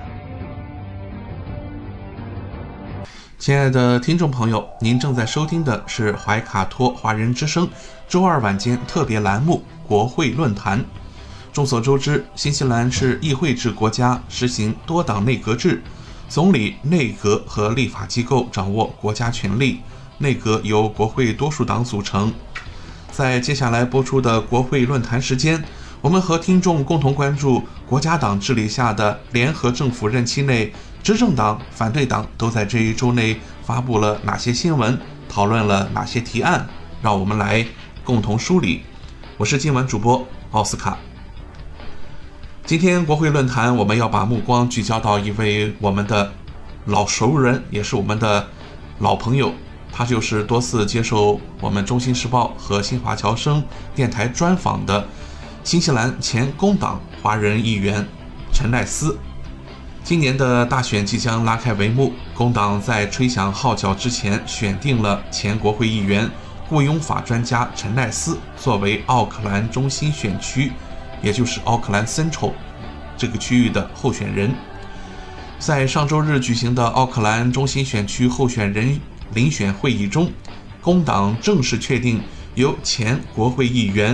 亲爱的听众朋友，您正在收听的是怀卡托华人之声周二晚间特别栏目国会论坛。众所周知，新西兰是议会制国家，实行多党内阁制，总理、内阁和立法机构掌握国家权力，内阁由国会多数党组成。在接下来播出的国会论坛时间，我们和听众共同关注国家党治理下的联合政府任期内，执政党、反对党都在这一周内发布了哪些新闻，讨论了哪些提案，让我们来共同梳理。我是今晚主播奥斯卡。今天国会论坛，我们要把目光聚焦到一位我们的老熟人，也是我们的老朋友，他就是多次接受我们中新时报和新华侨生电台专访的新西兰前工党华人议员陈赖斯。今年的大选即将拉开帷幕，工党在吹响号角之前选定了前国会议员、雇佣法专家陈赖斯作为奥克兰中心选区，也就是奥克兰 Central 这个区域的候选人。在上周日举行的奥克兰中心选区候选人遴选会议中，工党正式确定由前国会议员、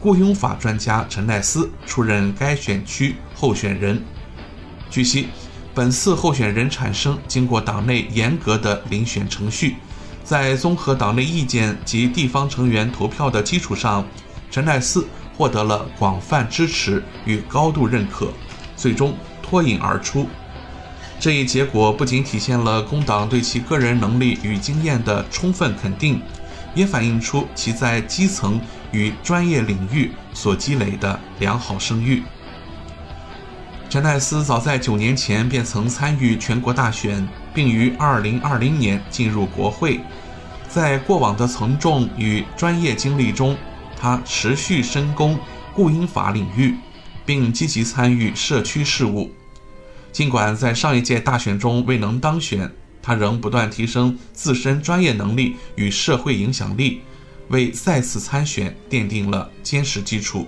雇佣法专家陈奈斯出任该选区候选人。据悉，本次候选人产生经过党内严格的遴选程序，在综合党内意见及地方成员投票的基础上，陈奈斯获得了广泛支持与高度认可，最终脱颖而出。这一结果不仅体现了工党对其个人能力与经验的充分肯定，也反映出其在基层与专业领域所积累的良好声誉。陈奈斯早在九年前便曾参与全国大选，并于二零二零年进入国会。在过往的从众与专业经历中，他持续深攻雇佣法领域，并积极参与社区事务。尽管在上一届大选中未能当选，他仍不断提升自身专业能力与社会影响力，为再次参选奠定了坚实基础。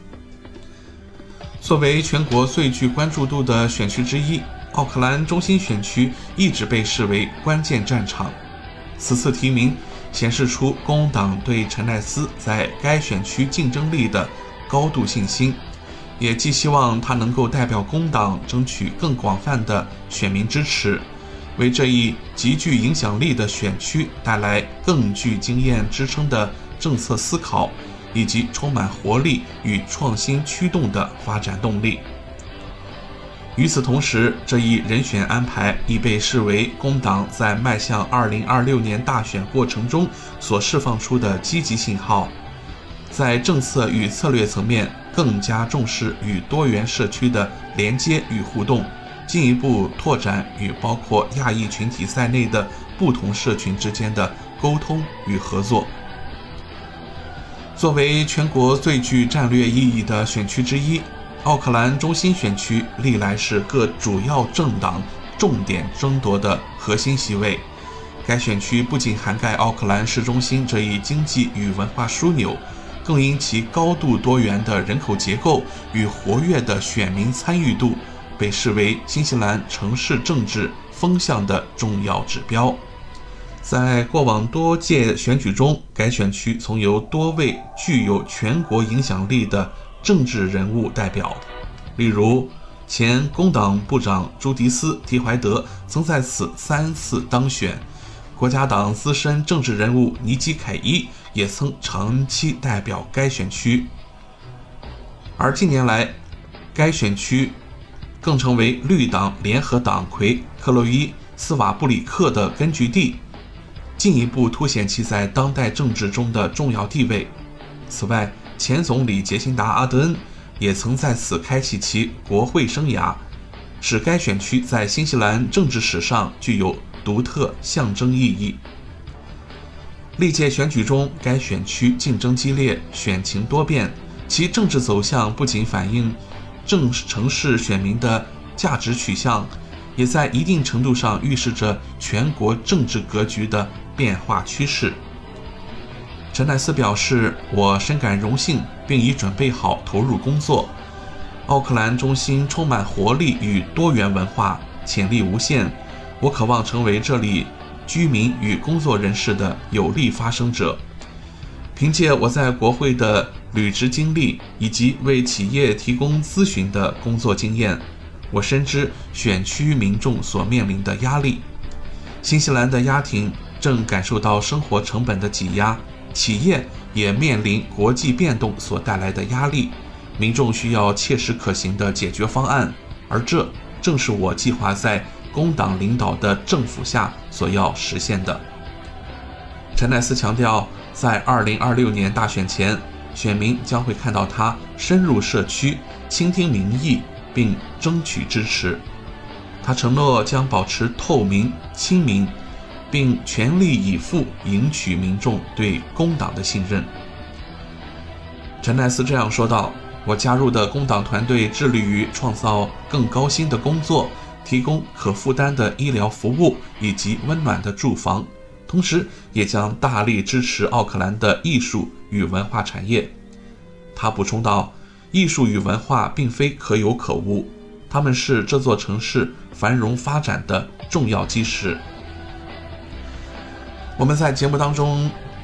作为全国最具关注度的选区之一，奥克兰中心选区一直被视为关键战场。此次提名显示出工党对陈奈斯在该选区竞争力的高度信心，也寄希望他能够代表工党争取更广泛的选民支持，为这一极具影响力的选区带来更具经验支撑的政策思考，以及充满活力与创新驱动的发展动力。与此同时，这一人选安排已被视为工党在迈向二零二六年大选过程中所释放出的积极信号，在政策与策略层面更加重视与多元社区的连接与互动，进一步拓展与包括亚裔群体在内的不同社群之间的沟通与合作。作为全国最具战略意义的选区之一，奥克兰中心选区历来是各主要政党重点争夺的核心席位。该选区不仅涵盖奥克兰市中心这一经济与文化枢纽，更因其高度多元的人口结构与活跃的选民参与度，被视为新西兰城市政治风向的重要指标。在过往多届选举中，该选区曾由多位具有全国影响力的政治人物代表，例如前工党部长朱迪斯·提怀德曾在此三次当选，国家党资深政治人物尼基·凯伊也曾长期代表该选区。而近年来，该选区更成为绿党联合党魁克洛伊·斯瓦布里克的根据地，进一步凸显其在当代政治中的重要地位。此外，前总理杰辛达·阿德恩也曾在此开启其国会生涯，使该选区在新西兰政治史上具有独特象征意义。历届选举中，该选区竞争激烈，选情多变，其政治走向不仅反映正城市选民的价值取向，也在一定程度上预示着全国政治格局的变化趋势。陈奈斯表示，我深感荣幸，并已准备好投入工作。奥克兰中心充满活力与多元文化，潜力无限，我渴望成为这里居民与工作人士的有力发声者。凭借我在国会的履职经历以及为企业提供咨询的工作经验，我深知选区民众所面临的压力。新西兰的家庭正感受到生活成本的挤压，企业也面临国际变动所带来的压力，民众需要切实可行的解决方案，而这正是我计划在工党领导的政府下所要实现的。陈奈斯强调，在二零二六年大选前，选民将会看到他深入社区，倾听民意，并争取支持。他承诺将保持透明、亲民，并全力以赴赢取民众对工党的信任。陈奈斯这样说道，我加入的工党团队致力于创造更高薪的工作，提供可负担的医疗服务以及温暖的住房，同时也将大力支持奥克兰的艺术与文化产业。他补充道，艺术与文化并非可有可无，它们是这座城市繁荣发展的重要基石。我们在节目当中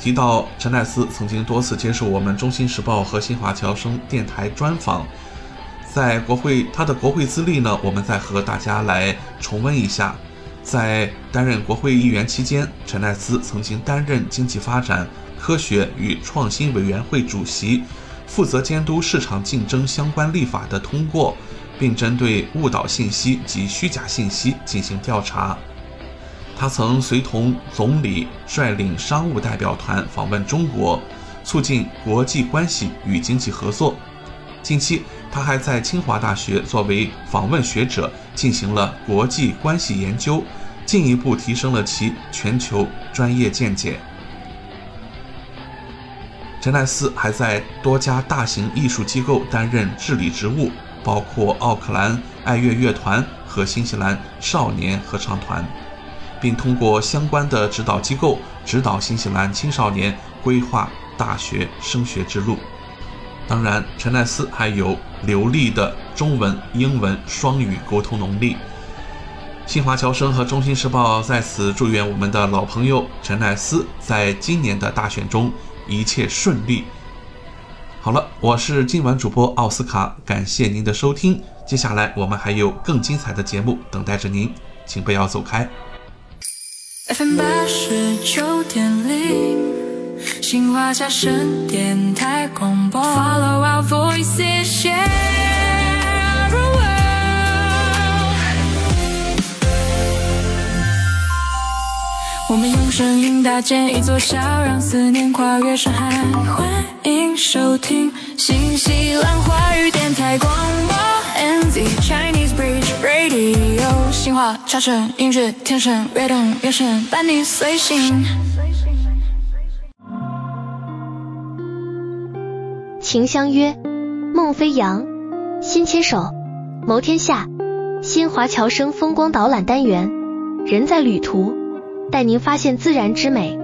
提到陈乃斯曾经多次接受我们中新时报和新华侨生电台专访，在国会他的国会资历呢，我们再和大家来重温一下。在担任国会议员期间，陈乃斯曾经担任经济发展、科学与创新委员会主席，负责监督市场竞争相关立法的通过，并针对误导信息及虚假信息进行调查。他曾随同总理率领商务代表团访问中国，促进国际关系与经济合作。近期，他还在清华大学作为访问学者进行了国际关系研究，进一步提升了其全球专业见解。陈乃斯还在多家大型艺术机构担任治理职务，包括奥克兰爱乐乐团和新西兰少年合唱团，并通过相关的指导机构指导新西兰青少年规划大学升学之路。当然，陈乃斯还有流利的中文、英文双语沟通能力。新华侨生和中新时报在此祝愿我们的老朋友陈乃斯在今年的大选中一切顺利。好了，我是今晚主播奥斯卡，感谢您的收听。接下来我们还有更精彩的节目等待着您，请不要走开。 F M 八十九点零，新华侨生电台广播。Follow our voices, share the world。我们用声音搭建一座桥，让思念跨越山海。欢迎收听新西兰华语电台广播 N Z Chinese Bridge Radio。新华侨生音乐天生跃动跃升，伴你随行。 情相约，梦飞扬，心牵手，谋天下。新华侨生风光导览单元，人在旅途，带您发现自然之美。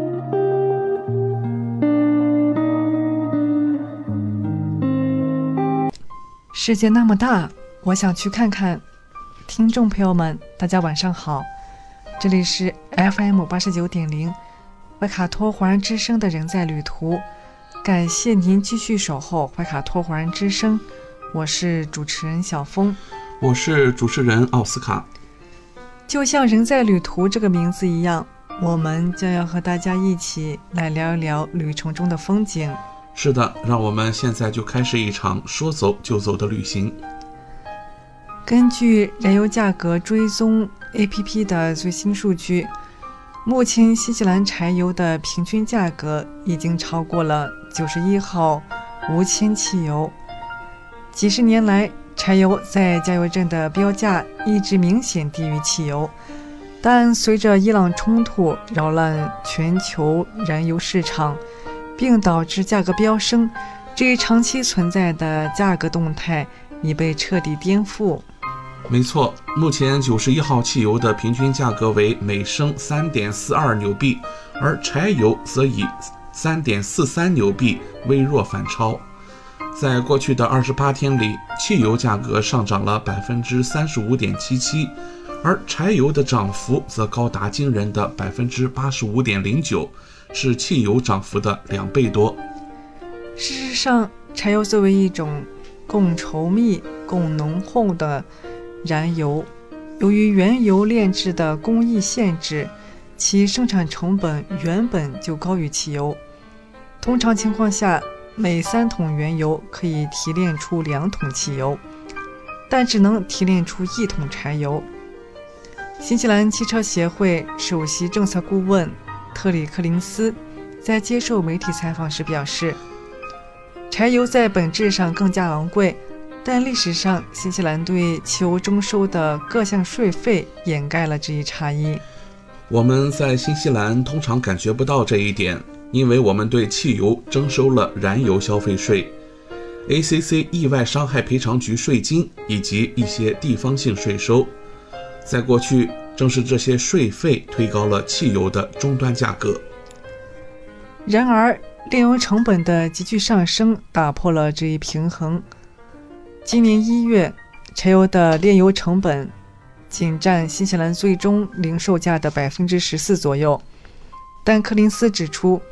世界那么大，我想去看看。听众朋友们，大家晚上好，这里是 F M 八十九点零，怀卡托华人之声的人在旅途。感谢您继续守候怀卡托华人之声，我是主持人小峰， 我是主持人奥斯卡。 就像人在旅途这个名字一样，我们将要和大家一起来聊一聊旅程中的风景。 是的，让我们现在就开始一场说走就走的旅行。 根据燃油价格追踪 A P P 的最新数据，目前新西兰柴油的平均价格已经超过了九十一号无铅汽油。几十年来，柴油在加油站的标价一直明显低于汽油，但随着伊朗冲突扰乱全球燃油市场，并导致价格飙升，这一长期存在的价格动态已被彻底颠覆。 没错，目前九十一号汽油的平均价格为每升 三点四二纽币，而柴油则以 三点四三纽币微弱反超。在过去的二十八天里，汽油价格上涨了 百分之三十五点七七， 而柴油的涨幅则高达惊人的 百分之八十五点零九， 是汽油涨幅的两倍多。 事实上，柴油作为一种更稠密、更浓厚的燃油，由于原油炼制的工艺限制，其生产成本原本就高于汽油。通常情况下，每三桶原油可以提炼出两桶汽油，但只能提炼出一桶柴油。新西兰汽车协会首席政策顾问特里克林斯在接受媒体采访时表示，柴油在本质上更加昂贵，但历史上新西兰对汽油征收的各项税费掩盖了这一差异。 我们在新西兰通常感觉不到这一点，因为我们对汽油征收了燃油消费税、A C C 意外伤害赔偿局税金以及一些地方性税收。在过去，正是这些税费推高了汽油的终端价格。 然而，炼油成本的急剧上升打破了这一平衡。今年一月，柴油的炼油成本仅占新西兰最终零售价的 百分之十四 左右。但柯林斯指出，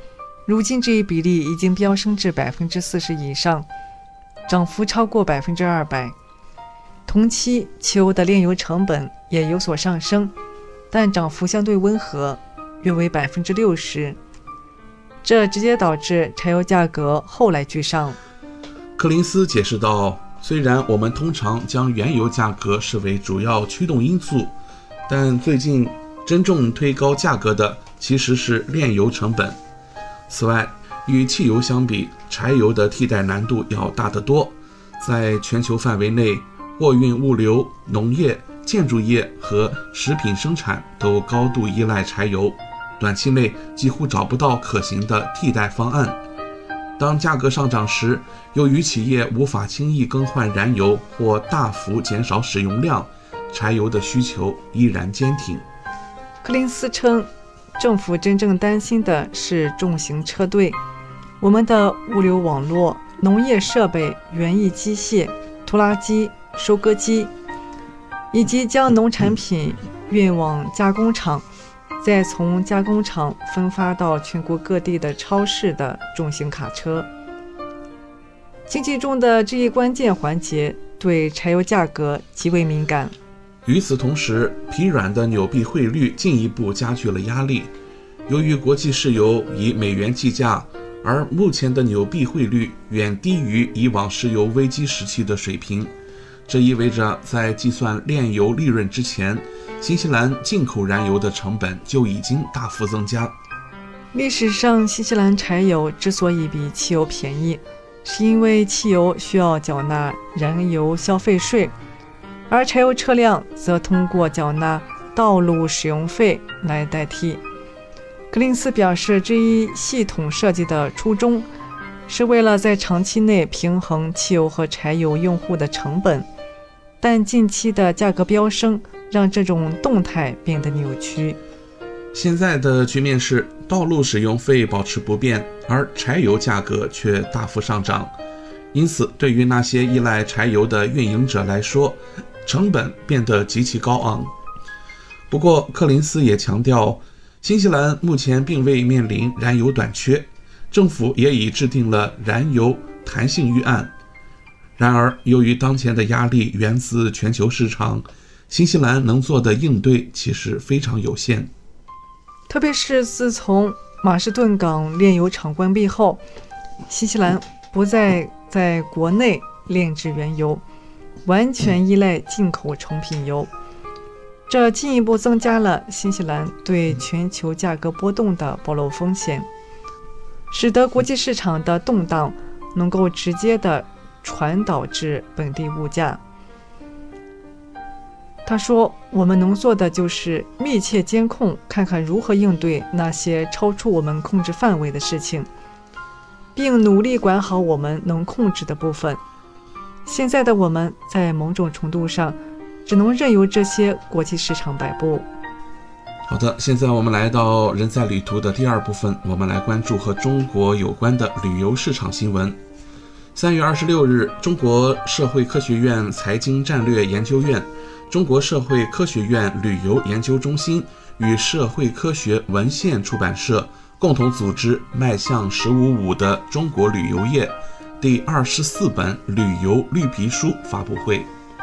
如今这一比例已经飙升至百分之四十以上，涨幅超过百分之二百。同期汽油的炼油成本也有所上升，但涨幅相对温和，约为百分之六十。这直接导致柴油价格后来居上。 柯林斯解释道，虽然我们通常将原油价格视为主要驱动因素，但最近真正推高价格的其实是炼油成本。此外，与汽油相比，柴油的替代难度要大得多。在全球范围内，货运物流、农业、建筑业和食品生产都高度依赖柴油，短期内几乎找不到可行的替代方案。当价格上涨时，由于企业无法轻易更换燃油或大幅减少使用量，柴油的需求依然坚挺。 柯林斯称，政府真正担心的是重型车队，我们的物流网络、农业设备、园艺机械、拖拉机、收割机，以及将农产品运往加工厂，再从加工厂分发到全国各地的超市的重型卡车。经济中的这一关键环节对柴油价格极为敏感。 与此同时，疲软的纽币汇率进一步加剧了压力。由于国际石油以美元计价，而目前的纽币汇率远低于以往石油危机时期的水平，这意味着在计算炼油利润之前，新西兰进口燃油的成本就已经大幅增加。 历史上，新西兰柴油之所以比汽油便宜，是因为汽油需要缴纳燃油消费税，而柴油车辆则通过缴纳道路使用费来代替。格林斯表示，这一系统设计的初衷是为了在长期内平衡汽油和柴油用户的成本，但近期的价格飙升让这种动态变得扭曲。 现在的局面是，道路使用费保持不变，而柴油价格却大幅上涨。因此，对于那些依赖柴油的运营者来说，成本变得极其高昂。不过，柯林斯也强调，新西兰目前并未面临燃油短缺，政府也已制定了燃油弹性预案。然而，由于当前的压力源自全球市场，新西兰能做的应对其实非常有限。 特别是自从马士顿港炼油厂关闭后，新西兰不再在国内炼制原油，完全依赖进口成品油。这进一步增加了新西兰对全球价格波动的暴露风险，使得国际市场的动荡能够直接地传导至本地物价。他说，我们能做的就是密切监控，看看如何应对那些超出我们控制范围的事情，并努力管好我们能控制的部分。现在的我们在某种程度上只能任由这些国际市场摆布。 好的，现在我们来到人在旅途的第二部分，我们来关注和中国有关的旅游市场新闻。三月二十六日，中国社会科学院财经战略研究院、中国社会科学院旅游研究中心与社会科学文献出版社共同组织迈向十五五的中国旅游业第二十四本旅游绿皮书发布会。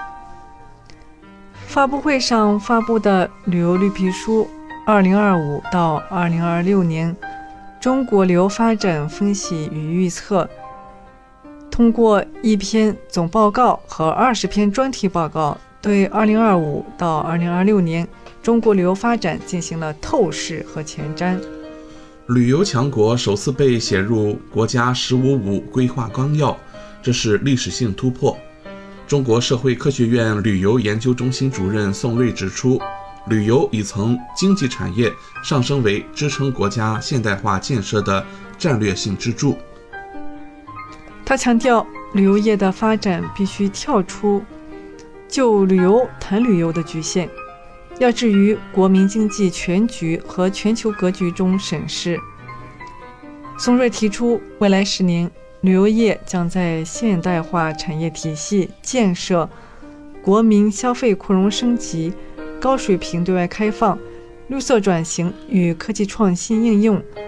发布会上发布的旅游绿皮书二零二五到二零二六年中国旅游发展分析与预测，通过一篇总报告和二十篇专题报告，对二零二五到二零二六年中国旅游发展进行了透视和前瞻。 旅游强国首次被写入国家十五五规划纲要，这是历史性突破。中国社会科学院旅游研究中心主任宋瑞指出，旅游已从经济产业上升为支撑国家现代化建设的战略性支柱。 他强调，旅游业的发展必须跳出就旅游谈旅游的局限，要置于国民经济全局和全球格局中审视。宋瑞提出，未来十年旅游业将在现代化产业体系建设、国民消费扩容升级、高水平对外开放、绿色转型与科技创新应用、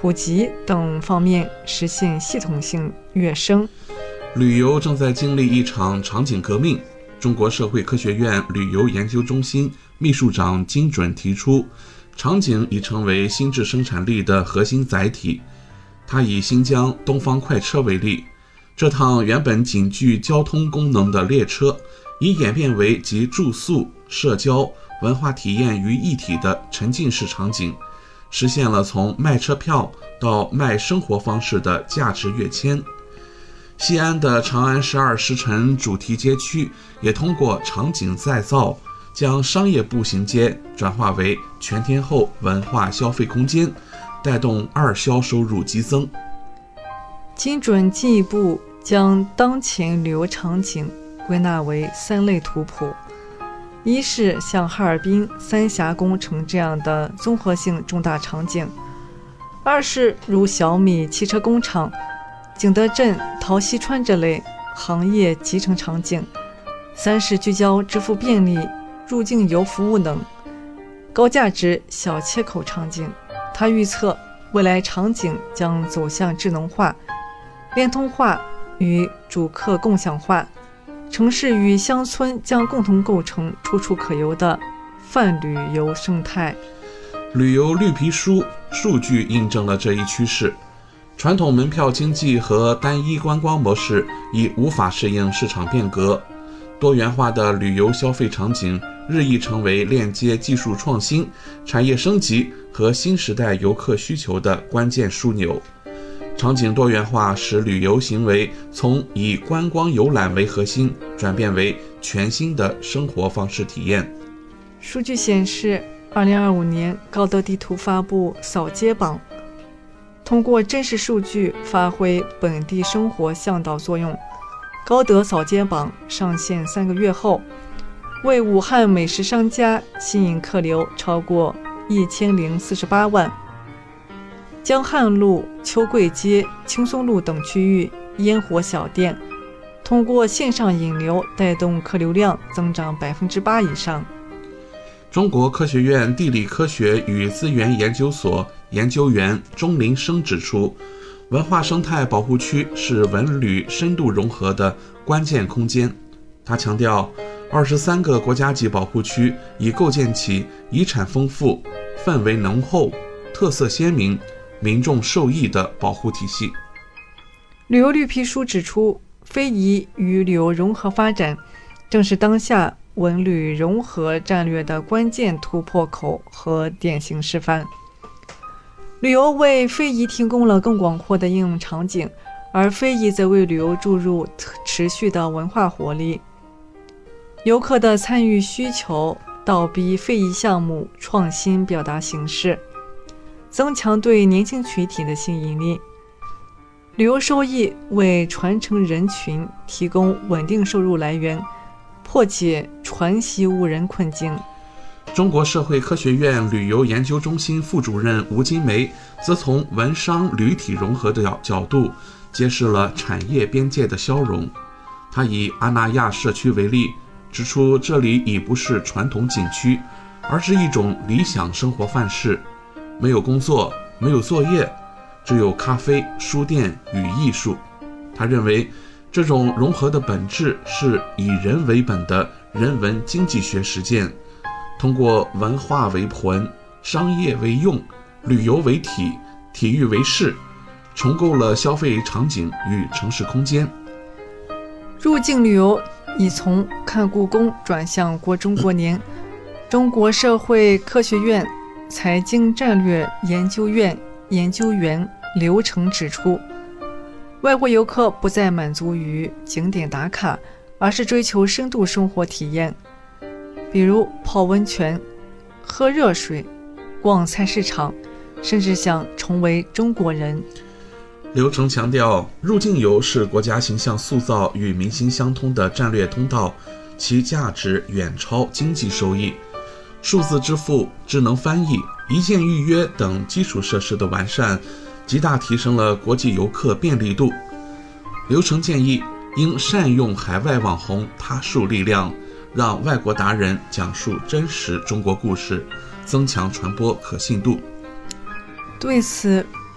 普及等方面实现系统性跃升。 旅游正在经历一场场景革命。中国社会科学院旅游研究中心秘书长金准提出，场景已成为新质生产力的核心载体。他以新疆东方快车为例，这趟原本仅具交通功能的列车，已演变为集住宿、社交、文化体验于一体的沉浸式场景，实现了从卖车票到卖生活方式的价值跃迁。西安的长安十二时辰主题街区也通过场景再造，将商业步行街转化为全天候文化消费空间，带动二销收入激增。 精准进一步将当前旅游场景归纳为三类图谱：一是像哈尔滨三峡工程这样的综合性重大场景；二是如小米汽车工厂、景德镇陶溪川这类行业集成场景；三是聚焦支付便利、入境游服务等高价值小切口场景。他预测未来场景将走向智能化、联通化与主客共享化，城市与乡村将共同构成处处可游的泛旅游生态。 旅游绿皮书数据印证了这一趋势。传统门票经济和单一观光模式已无法适应市场变革，多元化的旅游消费场景日益成为链接技术创新、产业升级和新时代游客需求的关键枢纽。场景多元化使旅游行为从以观光游览为核心，转变为全新的生活方式体验。 数据显示，二零二五年高德地图发布扫街榜，通过真实数据发挥本地生活向导作用。高德扫街榜上线三个月后，为武汉美食商家吸引客流超过一千零四十八万。江汉路、秋桂街、青松路等区域烟火小店通过线上引流带动客流量增长百分之八以上。 中国科学院地理科学与资源研究所研究员钟林生指出，文化生态保护区是文旅深度融合的关键空间。他强调，二十三个国家级保护区已构建起遗产丰富、氛围浓厚、特色鲜明、民众受益的保护体系。 旅游绿皮书指出，非遗与旅游融合发展正是当下文旅融合战略的关键突破口和典型示范。旅游为非遗提供了更广阔的应用场景，而非遗则为旅游注入持续的文化活力。游客的参与需求倒逼非遗项目创新表达形式，增强对年轻群体的吸引力。旅游收益为传承人群提供稳定收入来源，破解传习误人困境。 中国社会科学院旅游研究中心副主任吴金梅则从文商旅体融合的角度揭示了产业边界的消融。他以阿那亚社区为例，指出这里已不是传统景区，而是一种理想生活范式，没有工作，没有作业，只有咖啡、书店与艺术。他认为这种融合的本质是以人为本的人文经济学实践，通过文化为魂、商业为用、旅游为体、体育为事，重构了消费场景与城市空间。 入境旅游已从看故宫转向过中国年。中国社会科学院财经战略研究院研究员刘成指出，外国游客不再满足于景点打卡，而是追求深度生活体验，比如泡温泉、喝热水、逛菜市场，甚至想重为中国人。 刘成强调，入境游是国家形象塑造与民心相通的战略通道，其价值远超经济收益。数字支付、智能翻译、一键预约等基础设施的完善，极大提升了国际游客便利度。刘成建议，应善用海外网红他树力量，让外国达人讲述真实中国故事，增强传播可信度。 对此，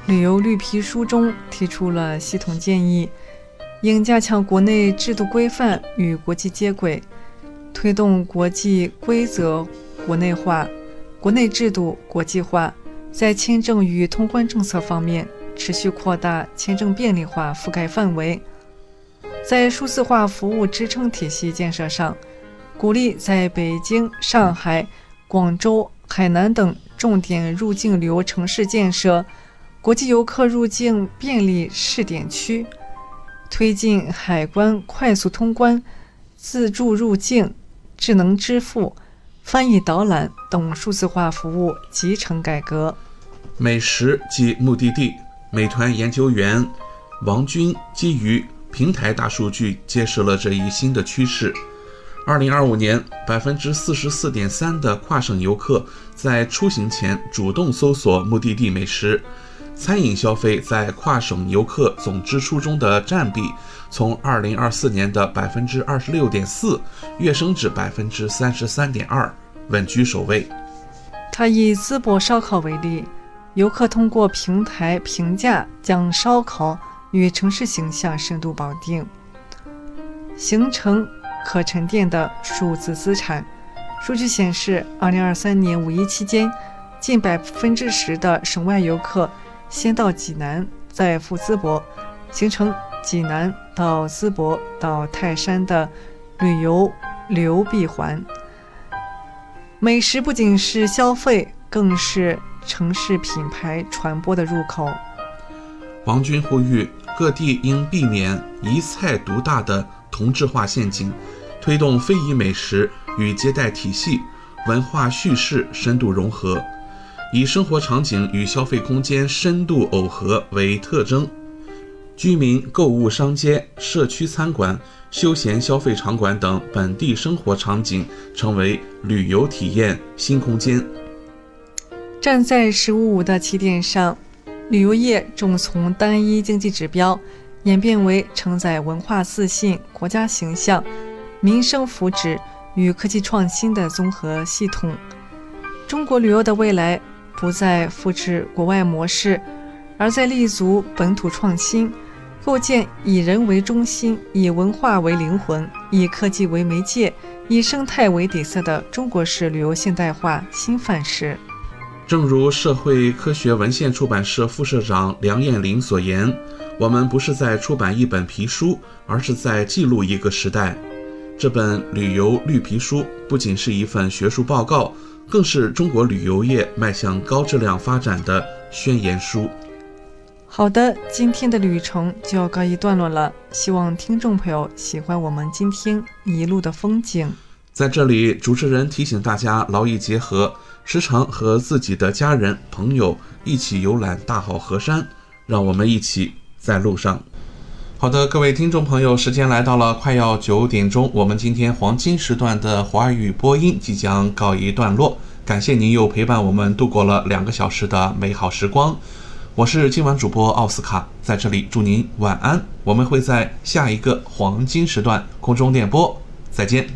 旅游绿皮书中提出了系统建议，应加强国内制度规范与国际接轨，推动国际规则国内化、国内制度国际化，在签证与通关政策方面持续扩大签证便利化覆盖范围。在数字化服务支撑体系建设上，鼓励在北京、上海、广州、海南等重点入境旅游城市建设国际游客入境便利试点区，推进海关快速通关、自助入境、智能支付、翻译导览等数字化服务集成改革。 美食及目的地，美团研究员王军基于平台大数据揭示了这一新的趋势。二零二五年，百分之四十四点三的跨省游客在出行前主动搜索目的地美食。餐饮消费在跨省游客总支出中的占比，从二零二四年的百分之二十六点四跃升至百分之三十三点二，稳居首位。 他以淄博烧烤为例，游客通过平台评价将烧烤与城市形象深度绑定，形成可沉淀的数字资产。数据显示，二零二三年五一期间，近百分之十的省外游客先到济南，再赴淄博，形成济南到淄博到泰山的旅游流闭环。美食不仅是消费，更是城市品牌传播的入口。 王军呼吁各地应避免一菜独大的同质化陷阱，推动非遗美食与接待体系、文化叙事深度融合，以生活场景与消费空间深度耦合为特征。居民购物商街、社区餐馆、休闲消费场馆等本地生活场景成为旅游体验新空间。 站在“十五五”的起点上，旅游业正从单一经济指标演变为承载文化自信、国家形象、民生福祉与科技创新的综合系统。中国旅游的未来不再复制国外模式，而在立足本土创新，构建以人为中心、以文化为灵魂、以科技为媒介、以生态为底色的中国式旅游现代化新范式。 正如社会科学文献出版社副社长梁艳玲所言，我们不是在出版一本皮书，而是在记录一个时代。这本旅游绿皮书不仅是一份学术报告，更是中国旅游业迈向高质量发展的宣言书。 好的，今天的旅程就要告一段落了，希望听众朋友喜欢我们今天一路的风景。 在这里，主持人提醒大家劳逸结合，时常和自己的家人朋友一起游览大好河山，让我们一起在路上。好的，各位听众朋友，时间来到了快要九点钟，我们今天黄金时段的华语播音即将告一段落，感谢您又陪伴我们度过了两个小时的美好时光。我是今晚主播奥斯卡，在这里祝您晚安，我们会在下一个黄金时段空中电波再见。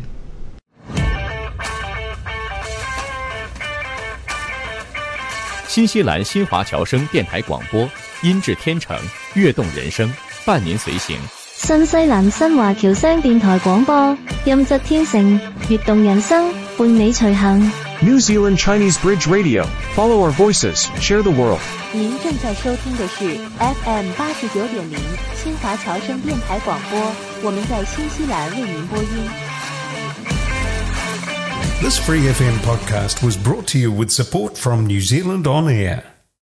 新西兰新华侨生電台廣播，音質天成，躍動人生，伴您隨行。 新西蘭新華僑聲電台廣播，音質天成，躍動人生，伴你隨行。 New Zealand Chinese Bridge Radio. Follow our voices, share the world. 您正在收听的是 F M 八十九点零新华侨生电台广播，我们在新西兰为您播音。 This Free F M podcast was brought to you with support from New Zealand On Air.